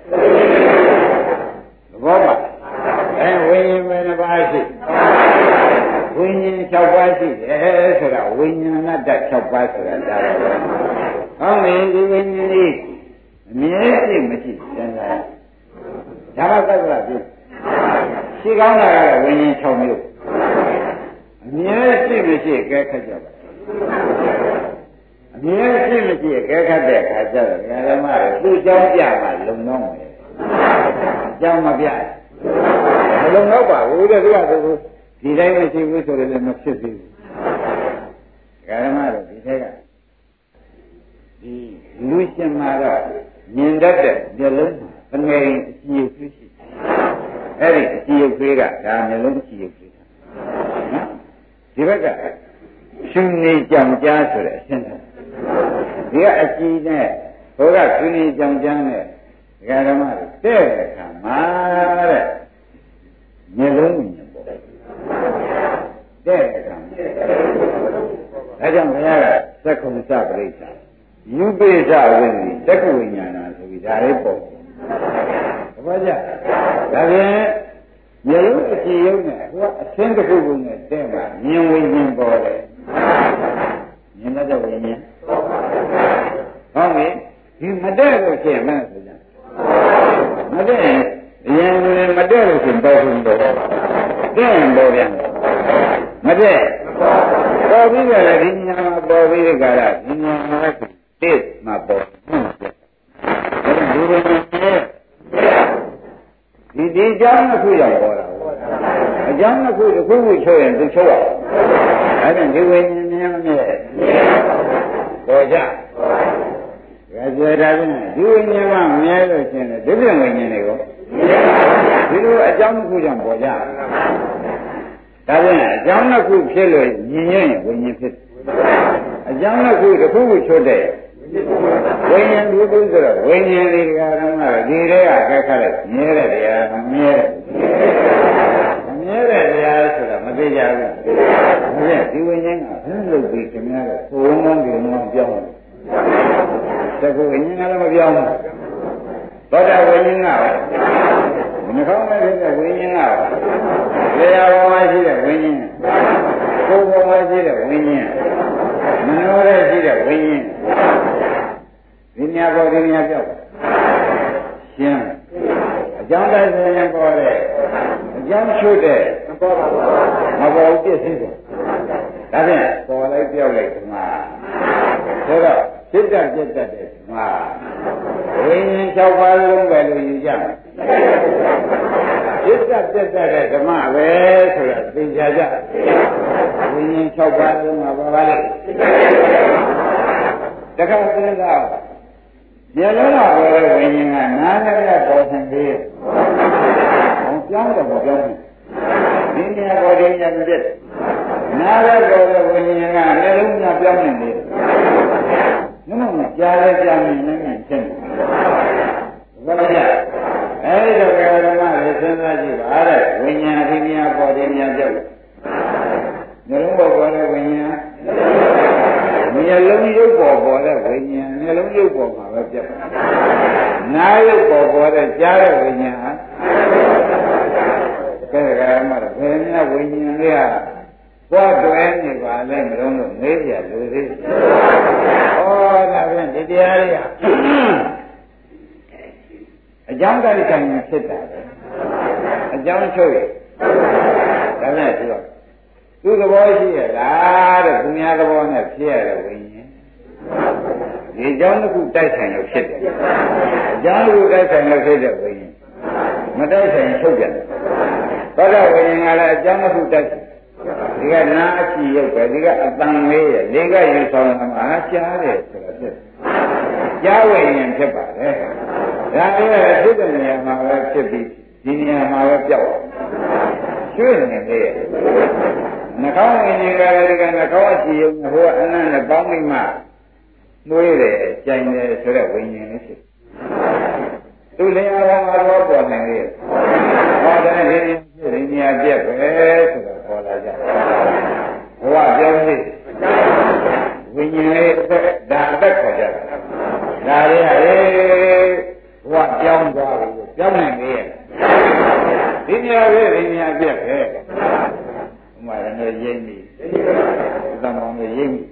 B: ဘောပါအဲဝိညာဉ်ပဲတစ်ပါးရှိဝိညာဉ်၆ပါးရှိတယ်ဆိုတာဝိညာဏတ္တ၆ပါးဆိုတာဒါပဲဟောမေဒီဝိညာဉ်ကြီးအမြဲတည်းမရှိစဉ်းစားဒါမှသက္ကရာပြုရှိကောင်းတာကဝိညာဉ်၆မျိုးအမြဲရှိမရှိအကဲခတ်ကြပါအမြဲရှိမရှိအကဲခတ်တဲ့အခါကျတော့ဓမ္မတွေသူ့ကြောင်းပြမှလုံတော့မယ်အကြောင်းမပြမလုံတော့ပါဘူးတဲ့သူကသူဒီတိုင်းမရှိဘူးဆိုရင်လည်းမဖြစ်သေးဘူးဓမ္မတွေဒီထက်ကဒီလူရှင်မှာတော့မြင်တတ်တဲ့မျက်လုံးပငယ်အကြည့်ဖြစ်ရှိအဲ့ဒီအကြည့်ရုပ်သေးကဒါမျက်လုံးအကြည့်ရုပ်သေးနော်ဒီဘက်ကရှင်နေကြောင်ကြားဆိုတဲ့အရှင်းတယ်ဒီကအကြည့်နဲ့ဘုရားရှင်နေကြောင်ကြားနဲ့ဒကာဓမ္မတွေတဲ့အခါမှာတဲ့မျက်လုံးမြင်ပေါ်တဲ့အခါဒါကြောင့်ဘုရားကသက္ကုံစပရိစ္ဆာယူပိစ္ဆဝိနည်းသက္ကဝိညာဏဆိုပြီးဒါလေးပေါ်ဘာကြဒါဖြင့်မျက်လုံးအကြည့်ရုံနဲ့ဟိုကအသင်းတစ်ခုခုနဲ့တဲ့မှာမြင်ဝိညာဉ်ပေါ်တယ်မြင်တဲ့ဝိညာဉ်ဟုတ်ပြီဒီမတဲ့လို့ရှိရင်မဆိုကြမတဲ့ရင်မတဲ့လို့ရှိရင်ပေါ်ဘူးပေါ်တဲ့ရင်ပေါ်ပြန်မတဲ့ပေါ်ပြီးကြတယ်ဒီညာမှာပေါ်ပြီးကြတာဒီညာမှာတစ်မှာပေါ်ဟုတ်တယ်ဒီလိုမျိုးဒီဒီကြောင်းတစ်ခုရောက်ပေါ်တာအကြောင်းတစ်ခုတစ်ခုခုချုပ်ရင်သူချုပ်ရအဲ့ဒါဒီဝိညာဉ်များမြဲပေါ်ကြဒါကြွယ်တာကဒီဝိညာဉ်ကမြဲလို့ရှိရင်ဒီပြင်ဝိညာဉ်တွေကိုဒီလိုအကြောင်းတစ်ခုကြောင့်ပေါ်ကြဒါဖြင့်အကြောင်းတစ်ခုဖြစ်လို့ညင်ရင်ဝိညာဉ်ဖြစ်အကြောင်းတစ်ခုတစ်ခုခုချုပ်တဲ့ဝိညာဉ်ဒီလိုဆိုတော့ဝိညာဉ်ဒီကရမဒီတွေကအခက်ခက်လိုက်မြဲတဲ့တရားမမြဲတဲ့မြဲတဲ့တရားဆိုတာမသိကြဘူး။ဒါနဲ့ဒီဝိညာဉ်ကဘယ်လိုပြီးခင်ဗျားကသုံးလုံးဒီလုံးပြောင်းတယ်။တကူဝိညာဉ်ကလည်းမပြောင်းဘူး။သောတာဝိညာဉ်ကမနှောင်းမဲ့တဲ့ဝိညာဉ်ကလေယာပေါ်မှာရှိတဲ့ဝိညာဉ်ကိုယ်ပေါ်မှာရှိတဲ့ဝိညာဉ်မနောရဲရှိတဲ့ဝိညာဉ်ဒီညာပေါ်ဒီညာပြောက်ရှင်းအကြောင်းတိုင်းဆိုရင်ပေါ်တယ်အကြောင်းချုပ်တယ်မပေါ်ပါဘူးမပေါ်ဘူးပြည့်စည်တယ်ဒါဖြင့်ပေါ်လိုက်ပြောက်လိုက်ဒီမှာဆိုတော့စိတ်ဓာတ်ပြတ်တတ်တယ်ဒီမှာဝိညာဉ်၆ပါးလုံးပဲလို့ယူကြမယ်စိတ်ဓာတ်ပြတ်တတ်တဲ့ဓမ္မပဲဆိုတာသိကြကြဝိညာဉ်၆ပါးလုံးမှာပါပါလေတခါစဉ်းစားမျက်လုံးကပေါ်တဲ့ဝိညာဉ်ကနားလည်းပေါ်နေသေး။အောင်ပြောင်းတော့မပြောင်းဘူး။ဒီနေရာပေါ်ဒီနေရာပြည့်နားလည်းပေါ်တဲ့ဝိညာဉ်ကမျက်လုံးကပြောင်းနေသေးတယ်။နမကြားလည်းကြားနေနေနေချင်း။ဘာလို့လဲ။အဲဒီတော့ဓမ္မလေးစဉ်းစားကြည့်ပါတဲ့ဝိညာဉ်ဒီနေရာပေါ်ဒီနေရာပြည့်မျက်လုံးပေါ်ပေါ်တဲ့ဝိညာဉ်မျက်လုံးရုပ်ပေါ်ပေါ်တဲ့ဝိညာဉ်မျက်လုံးရုပ်ပေါ်မှာပဲပြတ်ပါနားရုပ်ပေါ်ပေါ်တဲ့ကြားတဲ့ဝိညာဉ်ဟာကဲကဲမှတော့ဘယ်များဝိညာဉ်လေးဟာပွားတွဲနေပါလဲမလို့လို့မေးကြလူသေးဩဒါဖြင့်ဒီတရားလေးဟာအကြောင်းတိုင်းတိုင်းဖြစ်တာပဲအကြောင်းချုပ်ရဒါနဲ့သူကသူ့သဘောရှိရလားတဲ့သူများသဘောနဲ့ဖြစ်ရတဲ့ဝိညာဉ်ဒီအကြောင်းတစ်ခုတိုက်ဆိုင်လို့ဖြစ်တယ်အကြောင်းတစ်ခုတိုက်ဆိုင်လို့ဖြစ်တဲ့ဝိညာဉ်မတိုက်ဆိုင်ချုပ်ပြန်တယ်ဘာသာဝိညာဉ်ကလည်းအကြောင်းတစ်ခုတိုက်ဆိုင်ဒီကနာအချီရုပ်ပဲဒီကအတန်လေးရလေကယူဆောင်တာမှာကြားတယ်ဆိုတာဖြစ်ကြားဝိညာဉ်ဖြစ်ပါတယ်ဒါလည်းဖြစ်တဲ့နေရာမှာပဲဖြစ်ပြီးဒီနေရာမှာပဲပြောက်ရွှေ့နေလေနှာခေါင်းဝိညာဉ်ကလည်းဒီကနှာခေါင်းအချီရုပ်ဟိုအနန္တပေါင်းမိမှနှွေးတယ်ကြိုင်တယ်ဆိုတဲ့ဝိညာဉ်လေးဖြစ်သူလျာတော်မှာတော့ပေါ်နေလေဟောတယ်ဒီဖြစ်ဒီနေရာပြက်ပဲဆိုတော့ပေါ်လာကြဘဝပြောင်းနေဝိညာဉ်လေးဒါအသက်ခေါ်ကြတာဒါလေးဟာလေဘဝပြောင်းသွားပြီပြောင်းနေလေဒီနေရာပဲဒီနေရာပြက်ပဲဥမာလည်းရိမ့်ပြီသံမောင်းလည်းရိမ့်ပြီ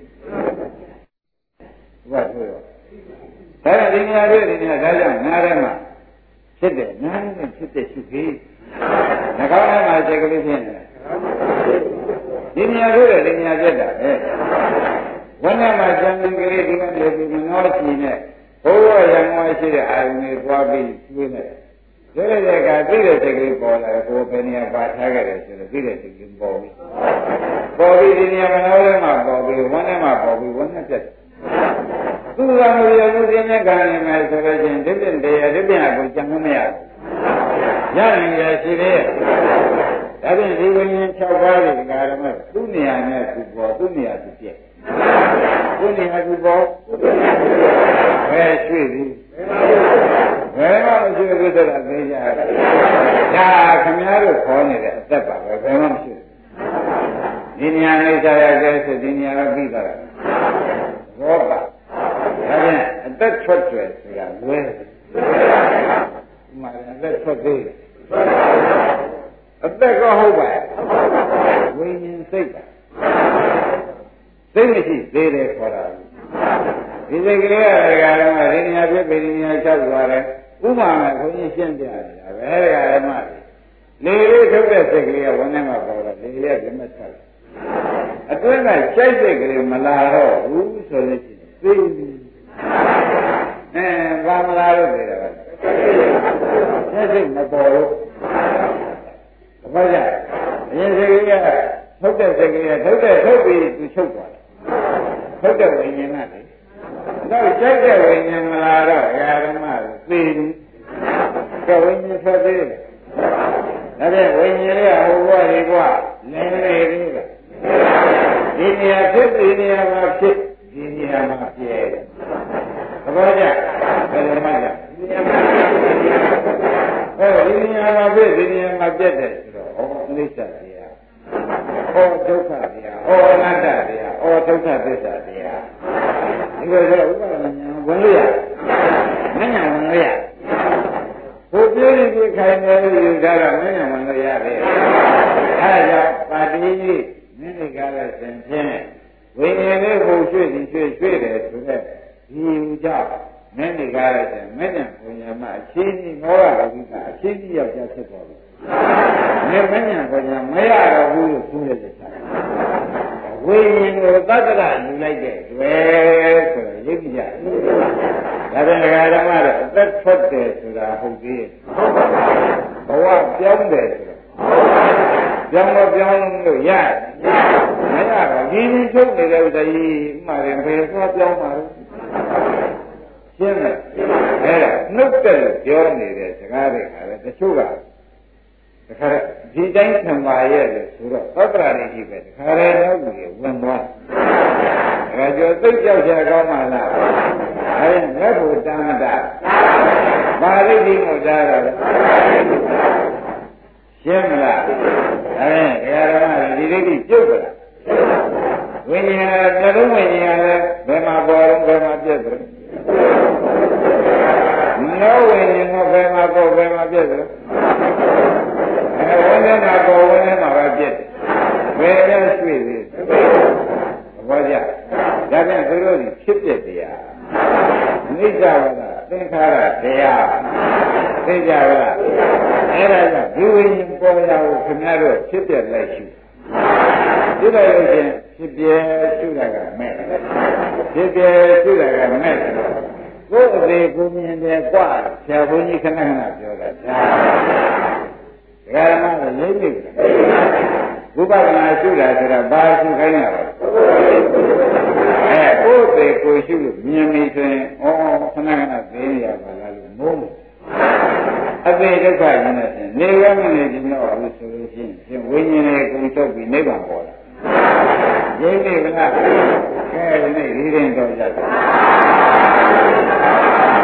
B: ဘုရားဆိုတော့ဒါကဒီနေရာလေးဒီနေရာဒါကြောင့်နားထဲမှာဖြစ်တယ်နားနဲ့ဖြစ်တဲ့ရှိသေးနှာခေါင်းထဲမှာစိတ်ကလေးဖြစ်နေတယ်ဒီနေရာလေးဒီနေရာပြတ်တာပဲဝန်းထဲမှာကျန်တဲ့ကလေးဒီကနေပြီးမနှောချီနဲ့ဘိုးရရံဝါရှိတဲ့အာယုန်တွေသွားပြီးကျွေးနေတယ်ဒီလိုတဲ့ကသိတဲ့စိတ်ကလေးပေါ်လာတယ်ကိုယ်ပဲနေရာပါထားခဲ့တယ်ဆိုတော့သိတဲ့စိတ်ကလေးပေါ်ပြီးပေါ်ပြီးဒီနေရာမနှောထဲမှာပေါ်ပြီးဝန်းထဲမှာပေါ်ပြီးဝန်းနဲ့ပြတ်သူကမရဘူးပြင်းနဲ့ခံနေမယ်ဆိုတော့ချင်းဒီပြင်တရားဒီပြင်အကိုကြံမရဘူးရရင်ရရှိသေးရဲ့ဒါဖြင့်ဒီဝိညာဉ်၆ပါးတွေဒီကာရမသူ့နေရာနဲ့သူပေါ်သူ့နေရာသူပြည့်သူ့နေရာသူပေါ်ဘယ်ရွှေ့သည်ဘယ်မှမရှိဘူးဆိုတာသိကြတယ်ဒါခင်ဗျားတို့ခေါ်နေတဲ့အသက်ပါပဲဘယ်မှမရှိဘူးဒီနေရာလေးစားရတဲ့ဆိုဒီနေရာကပြီးသွားတာဘောပါဒါဖြင့်အသက်ထွက်ကျွယ်ဆိုတာလွဲတယ်ဒီမှာအသက်ထွက်သေးတယ်အသက်ကဟုတ်ပါရဲ့ဝိညာဉ်စိတ်ပါစိတ်မရှိသေးတယ်ခေါ်တာဒီစိတ်ကလေးကဒကာရမဒီနေရာပြည့်ပြည်နေရာလျှောက်သွားတယ်ဥပမာမဲ့ဘုန်းကြီးရှင်းပြနေတာပဲဒကာရမလေလေးထုတ်တဲ့စိတ်ကလေးကဝန်းထဲမှာပေါ်တော့လေလေးကပြမဆက်အတွင်းကရှိုက်စိတ်ကလေးမလာတော့ဘူးဆိုလို့ရှိရင်သိပြီအဲဘာမလာလို့ပြေတာလဲစိတ်စိတ်မပေါ်လို့ဘာကြအရင်စိတ်ကလေးကထုတ်တဲ့စိတ်ကလေးကထုတ်တဲ့ထုတ်ပြီးသူချုပ်သွားတယ်ထုတ်တဲ့ဝိညာဉ်ကလေတော့ကြိုက်တဲ့ဝိညာဉ်မလာတော့ဓမ္မသိပြီကဲဝိညာဉ်ဆက်သေးတယ်ဒါဖြင့်ဝိညာဉ်လေးကဟိုဘဝလေးဘဝလင်းနေသေးတယ်ဒီနေရာဖြစ်ဒီနေရာမှာဖြစ်ဒီနေရာမှာပြဲသဘောကျဘယ်လိုမှကြအဲဒီနေရာမှာဖြစ်ဒီနေရာမှာပြတ်တယ်ဆိုတော့ဩအနိစ္စတရားဩဒုက္ခတရားဩအနတ္တတရားဩဒုက္ခသစ္စာတရားဒီလိုဆိုဥပဒနာဝင်လို့ရမဉ္ဇဉ်ဝင်လို့ရဘုပြည့်ပြည့်ခိုင်တယ်လို့ယူထားတာမဉ္ဇဉ်ဝင်လို့ရတယ်အဲဒါကြောင့်ပါတိကြီးမိမိကားလည်းသင်ဖြင့်ဝိညာဉ်လေးကိုရွှေ့ပြီးရွှေ့ရွှေ့တယ်ဆိုတဲ့ဒီကြောင့်မင်းဒီကားလည်းသင်မဉ္ဇဉ်ဘုံညာမှာအချင်းကြီးမောရတော်ကြီးကအချင်းကြီးယောက်ျားဖြစ်သွားပြီမင်းမဉ္ဇဉ်ဘုံညာမရတော့ဘူးလို့ဆိုရတဲ့ဆိုင်ဝိညာဉ်ကိုသတ္တရယူလိုက်တဲ့တွေ့ဆိုတော့ရိပ်ကြတယ်ဒါပြန်ဒကာဓမ္မတော့အသက်ထွက်တယ်ဆိုတာဟုတ်သေးရဲ့ဘဝပြောင်းတယ်ဆိုတော့ပြောင်းတော့ပြောင်းလို့ရမရတော့ဒီနည်းချုပ်နေတဲ့ဥစ္စာကြီးဥမာရင်ဘယ်သွားပြောင်းမှာလဲရှင်းတယ်အဲ့ဒါနှုတ်တယ်ပြောနေတဲ့စကားတွေကလည်းတချို့ကတခါဒီတိုင်းခံပါရဲ့လို့ဆိုတော့သတ္တရာတွေကြီးပဲတခါရဲတော့ကြီးဝင်သွားဒါကြောင့်သိကြောက်ကြကောင်းမှလားအဲလက်ဖို့တမ်းတာပါဠိတိမို့သားတော့ရှင်းမလားအဲဘုရားဓမ္မတွေဒီဒိဋ္ဌိပြုတ်ကြလားဝိညာဉ်ကတစ်လုံးဝိညာဉ်ကလည်းဘယ်မှာပေါ်တော့ဘယ်မှာပြည့်တယ်နောဝိညာဉ်ကဘယ်မှာပေါ်ဘယ်မှာပြည့်တယ်အဲဝိညာဉ်ကဘယ်ရရွှေ့သေးဘောကြဒါပြန်သူတို့ဖြစ်ပြတရားအနိစ္စဝဒသင်္ခါရတရားသိကြပါလားအဲ့ဒါကြောင့်ဒီဝိညာဉ်ပေါ်ရာကိုခင်ဗျားတို့ဖြစ်ပြလိုက်ရှုဒီလိုလို့ချင်းဖြစ်ပြရှုတာကမဲ့ဖြစ်ပြရှုတာကမဲ့ကိုယ်အသေးကိုမြင်တယ်กว่าဆရာဘုန်းကြီးခဏခဏပြောတာဒါဒကာမကရိပ်နေတယ်ဝိပဿနာရှုတာဆိုတာဘာရှုခိုင်းရလဲအဲကိုယ်သေးကိုရှုလို့မြင်ပြီဆိုရင်ဩခဏခဏသိနေရပါလားလို့မုန်းအသေးဒုက္ခရင်းနဲ့နေရမနေဒီတော့ဘူးဆိုလို့ရှိရင်ဝိညာဉ်နဲ့ကုံချုပ်ပြီးနိဗ္ဗာန်ပေါ်လာရိပ်နေကဲဒီနေ့ဒီရင်တော့ကြတယ်